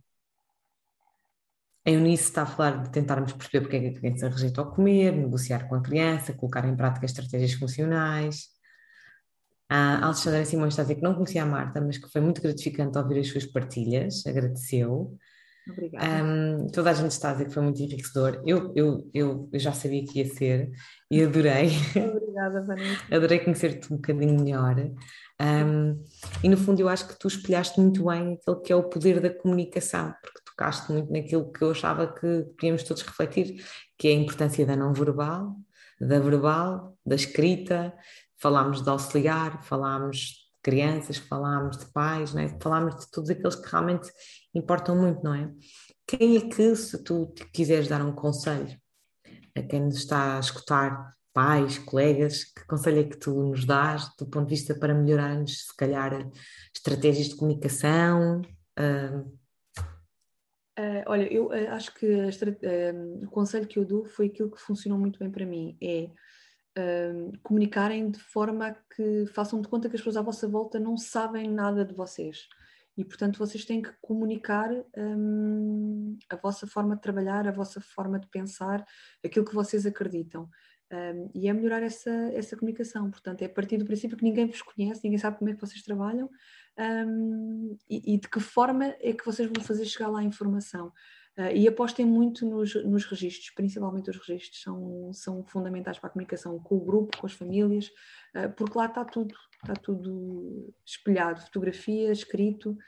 a Eunice está a falar de tentarmos perceber porque é que a criança rejeita ao comer, negociar com a criança, colocar em prática estratégias funcionais. A Alexandra Simões está a dizer que não conhecia a Marta, mas que foi muito gratificante ouvir as suas partilhas, agradeceu. Obrigada. Um, toda a gente está a dizer que foi muito enriquecedor. Eu, eu, eu, eu já sabia que ia ser e adorei, Obrigada, Vanessa. adorei conhecer-te um bocadinho melhor. Um, e no fundo, eu acho que tu espelhaste muito bem aquilo que é o poder da comunicação, porque tocaste muito naquilo que eu achava que podíamos todos refletir, que é a importância da não verbal, da verbal, da escrita. Falámos de auxiliar, falámos de crianças, falámos de pais, né? Falámos de todos aqueles que realmente importam muito, não é? Quem é que, se tu te quiseres dar um conselho a quem nos está a escutar, pais, colegas, que conselho é que tu nos dás do ponto de vista para melhorarmos, se calhar, estratégias de comunicação? Ah, Uh, olha, eu uh, acho que a estra- uh, o conselho que eu dou foi aquilo que funcionou muito bem para mim, é uh, comunicarem de forma a que façam de conta que as pessoas à vossa volta não sabem nada de vocês. E, portanto, vocês têm que comunicar um, a vossa forma de trabalhar, a vossa forma de pensar, aquilo que vocês acreditam. Um, e é melhorar essa, essa comunicação. Portanto, é a partir do princípio que ninguém vos conhece, ninguém sabe como é que vocês trabalham, um, e, e de que forma é que vocês vão fazer chegar lá a informação. Uh, e apostem muito nos, nos registros, principalmente os registros, são, são fundamentais para a comunicação com o grupo, com as famílias, uh, porque lá está tudo, está tudo espelhado, fotografia, escrito,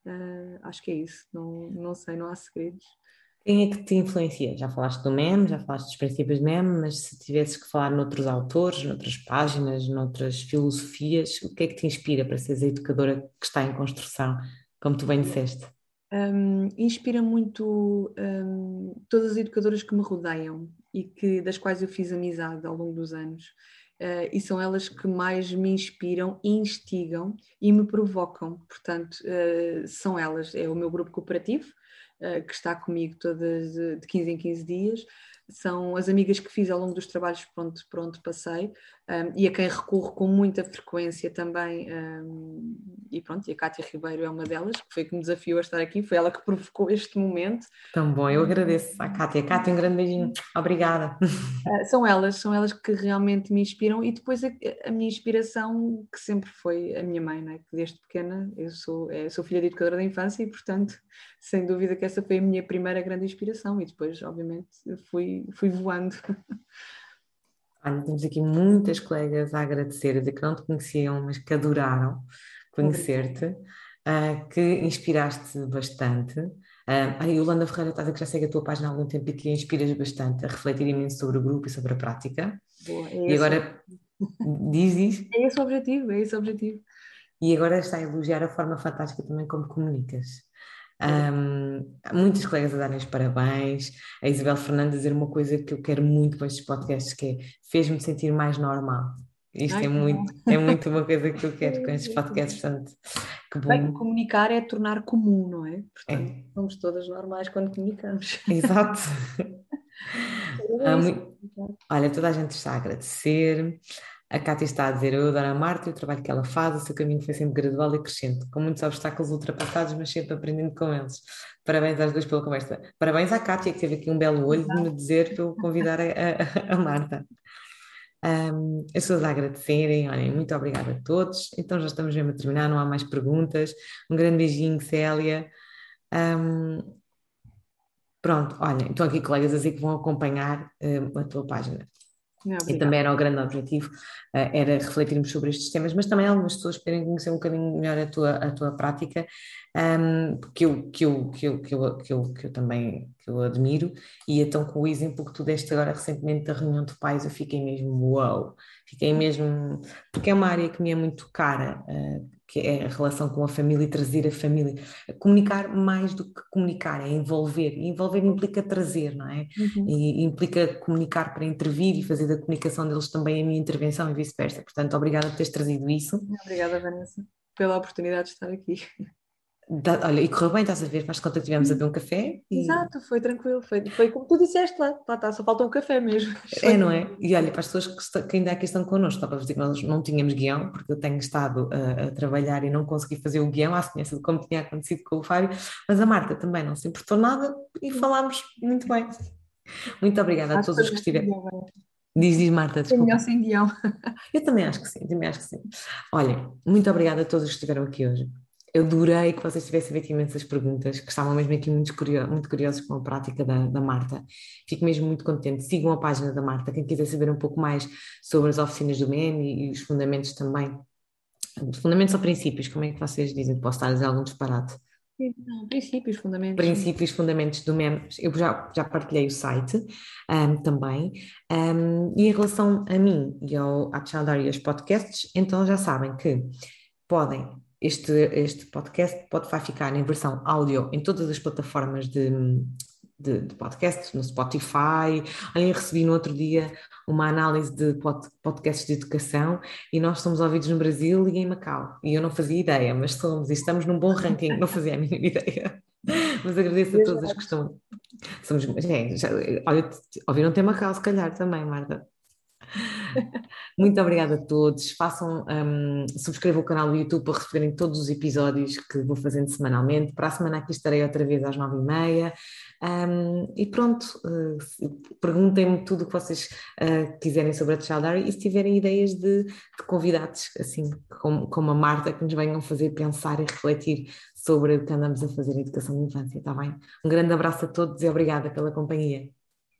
Uh, acho que é isso, não, não sei, não há segredos. Quem é que te influencia? Já falaste do meme, já falaste dos princípios do meme, mas se tivesses que falar noutros autores, noutras páginas, noutras filosofias, o que é que te inspira para seres a educadora que está em construção, como tu bem disseste? Um, inspira muito um, todas as educadoras que me rodeiam e que, das quais eu fiz amizade ao longo dos anos. Uh, e são elas que mais me inspiram, instigam e me provocam. Portanto, uh, são elas. É o meu grupo cooperativo, uh, que está comigo todas de quinze em quinze dias. São as amigas que fiz ao longo dos trabalhos por onde, por onde passei, um, e a quem recorro com muita frequência também. Um, e pronto, e a Cátia Ribeiro é uma delas, que foi que me desafiou a estar aqui, foi ela que provocou este momento. Tão bom, eu agradeço à Cátia. Cátia, um grande beijinho. Obrigada. Uh, são elas, são elas que realmente me inspiram, e depois a, a minha inspiração, que sempre foi a minha mãe, né? Que desde pequena eu sou, é, sou filha de educadora da infância e, portanto, sem dúvida que essa foi a minha primeira grande inspiração, e depois, obviamente, fui, fui voando. Olha, temos aqui muitas colegas a agradecer, a dizer que não te conheciam, mas que adoraram conhecer-te, uh, que inspiraste bastante. Uh, a Yolanda Ferreira está a dizer que já segue a tua página há algum tempo e que a inspiras bastante a refletir imenso sobre o grupo e sobre a prática. Boa, é E esse, agora diz isso. é esse o objetivo, é esse o objetivo. E agora está a elogiar a forma fantástica também como comunicas. Um, muitos colegas a darem os parabéns, a Isabel Fernandes a dizer uma coisa que eu quero muito com estes podcasts, que é fez-me sentir mais normal. Isto Ai, é que bom. muito, é muito uma coisa que eu quero com estes podcasts, portanto, que Bem, bom. comunicar é tornar comum, não é? Portanto, É, somos todas normais quando comunicamos. exato. É Ah, isso. mui- olha, toda a gente está a agradecer. A Cátia está a dizer, eu adoro a Marta e o trabalho que ela faz, o seu caminho foi sempre gradual e crescente, com muitos obstáculos ultrapassados, mas sempre aprendendo com eles. Parabéns às duas pela conversa. Parabéns à Cátia, que teve aqui um belo olho de me dizer para eu convidar a, a, a Marta. Um, as pessoas a agradecerem, olhem, muito obrigada a todos. Então já estamos mesmo a terminar, não há mais perguntas. Um grande beijinho, Célia. Um, pronto, olhem, estão aqui colegas a dizer que vão acompanhar um, a tua página. Não, E também era o grande objetivo, uh, era refletirmos sobre estes temas, mas também algumas pessoas poderem conhecer um bocadinho melhor a tua, a tua prática, um, que, eu, que, eu, que, eu, que, eu, que, eu, que eu também que eu admiro, e então com o exemplo que tu deste agora recentemente da reunião de pais, eu fiquei mesmo uau, fiquei mesmo, porque é uma área que me é muito cara, uh, que é a relação com a família e trazer a família, comunicar mais do que comunicar, é envolver, e envolver implica trazer, não é? Uhum. E implica comunicar para intervir e fazer da comunicação deles também a minha intervenção e vice-versa. Portanto, obrigada por teres trazido isso. Obrigada, Vanessa, pela oportunidade de estar aqui. Da, olha, e correu bem, estás a ver, faz conta que tivemos a beber um café e Exato, foi tranquilo, foi, foi como tu disseste lá, lá está, só falta um café mesmo. é, não é? E olha, para as pessoas que, está, que ainda aqui estão connosco, só para vos dizer que nós não tínhamos guião, porque eu tenho estado a, a trabalhar e não consegui fazer o guião, à semelhança de como tinha acontecido com o Fábio, mas a Marta também não se importou nada e falámos muito bem. Muito obrigada a Acho que todos foi os que melhor sem estiveram. guião, Vanessa. Diz, diz Marta, Foi melhor desculpa. sem guião. Eu também acho que sim, também acho que sim. Olha, muito obrigada a todos os que estiveram aqui hoje. Eu adorei que vocês tivessem feito imensas perguntas, que estavam mesmo aqui muito, curio muito curiosos com a prática da, da Marta. Fico mesmo muito contente. Sigam a página da Marta, quem quiser saber um pouco mais sobre as oficinas do meme e, e os fundamentos também. Fundamentos ou princípios, como é que vocês dizem? Posso estar a dizer algum disparate? Não, princípios, fundamentos, sim. Princípios, fundamentos do meme, eu já, já partilhei o site um, também, um, e em relação a mim e ao à Child Areas Podcasts, então já sabem que podem, este, este podcast pode, vai ficar em versão áudio em todas as plataformas de, de, de podcast, no Spotify. Olhem, recebi no outro dia uma análise de pod, podcasts de educação e nós somos ouvidos no Brasil e em Macau, e eu não fazia ideia, mas somos, e estamos num bom ranking, não fazia a mínima ideia. Mas agradeço a todos os que estão. Somos, é, já, olha, ouviram ter Macau, se calhar também, Marta. Muito obrigada a todos. Façam, um, subscrevam o canal do YouTube para receberem todos os episódios que vou fazendo semanalmente. Para a semana aqui estarei outra vez às nove e meia. Um, e pronto, uh, perguntem-me tudo o que vocês uh, quiserem sobre a Child Diary e se tiverem ideias de, de convidados, assim como, como a Marta, que nos venham fazer pensar e refletir sobre o que andamos a fazer em educação de infância, está bem? Um grande abraço a todos e obrigada pela companhia.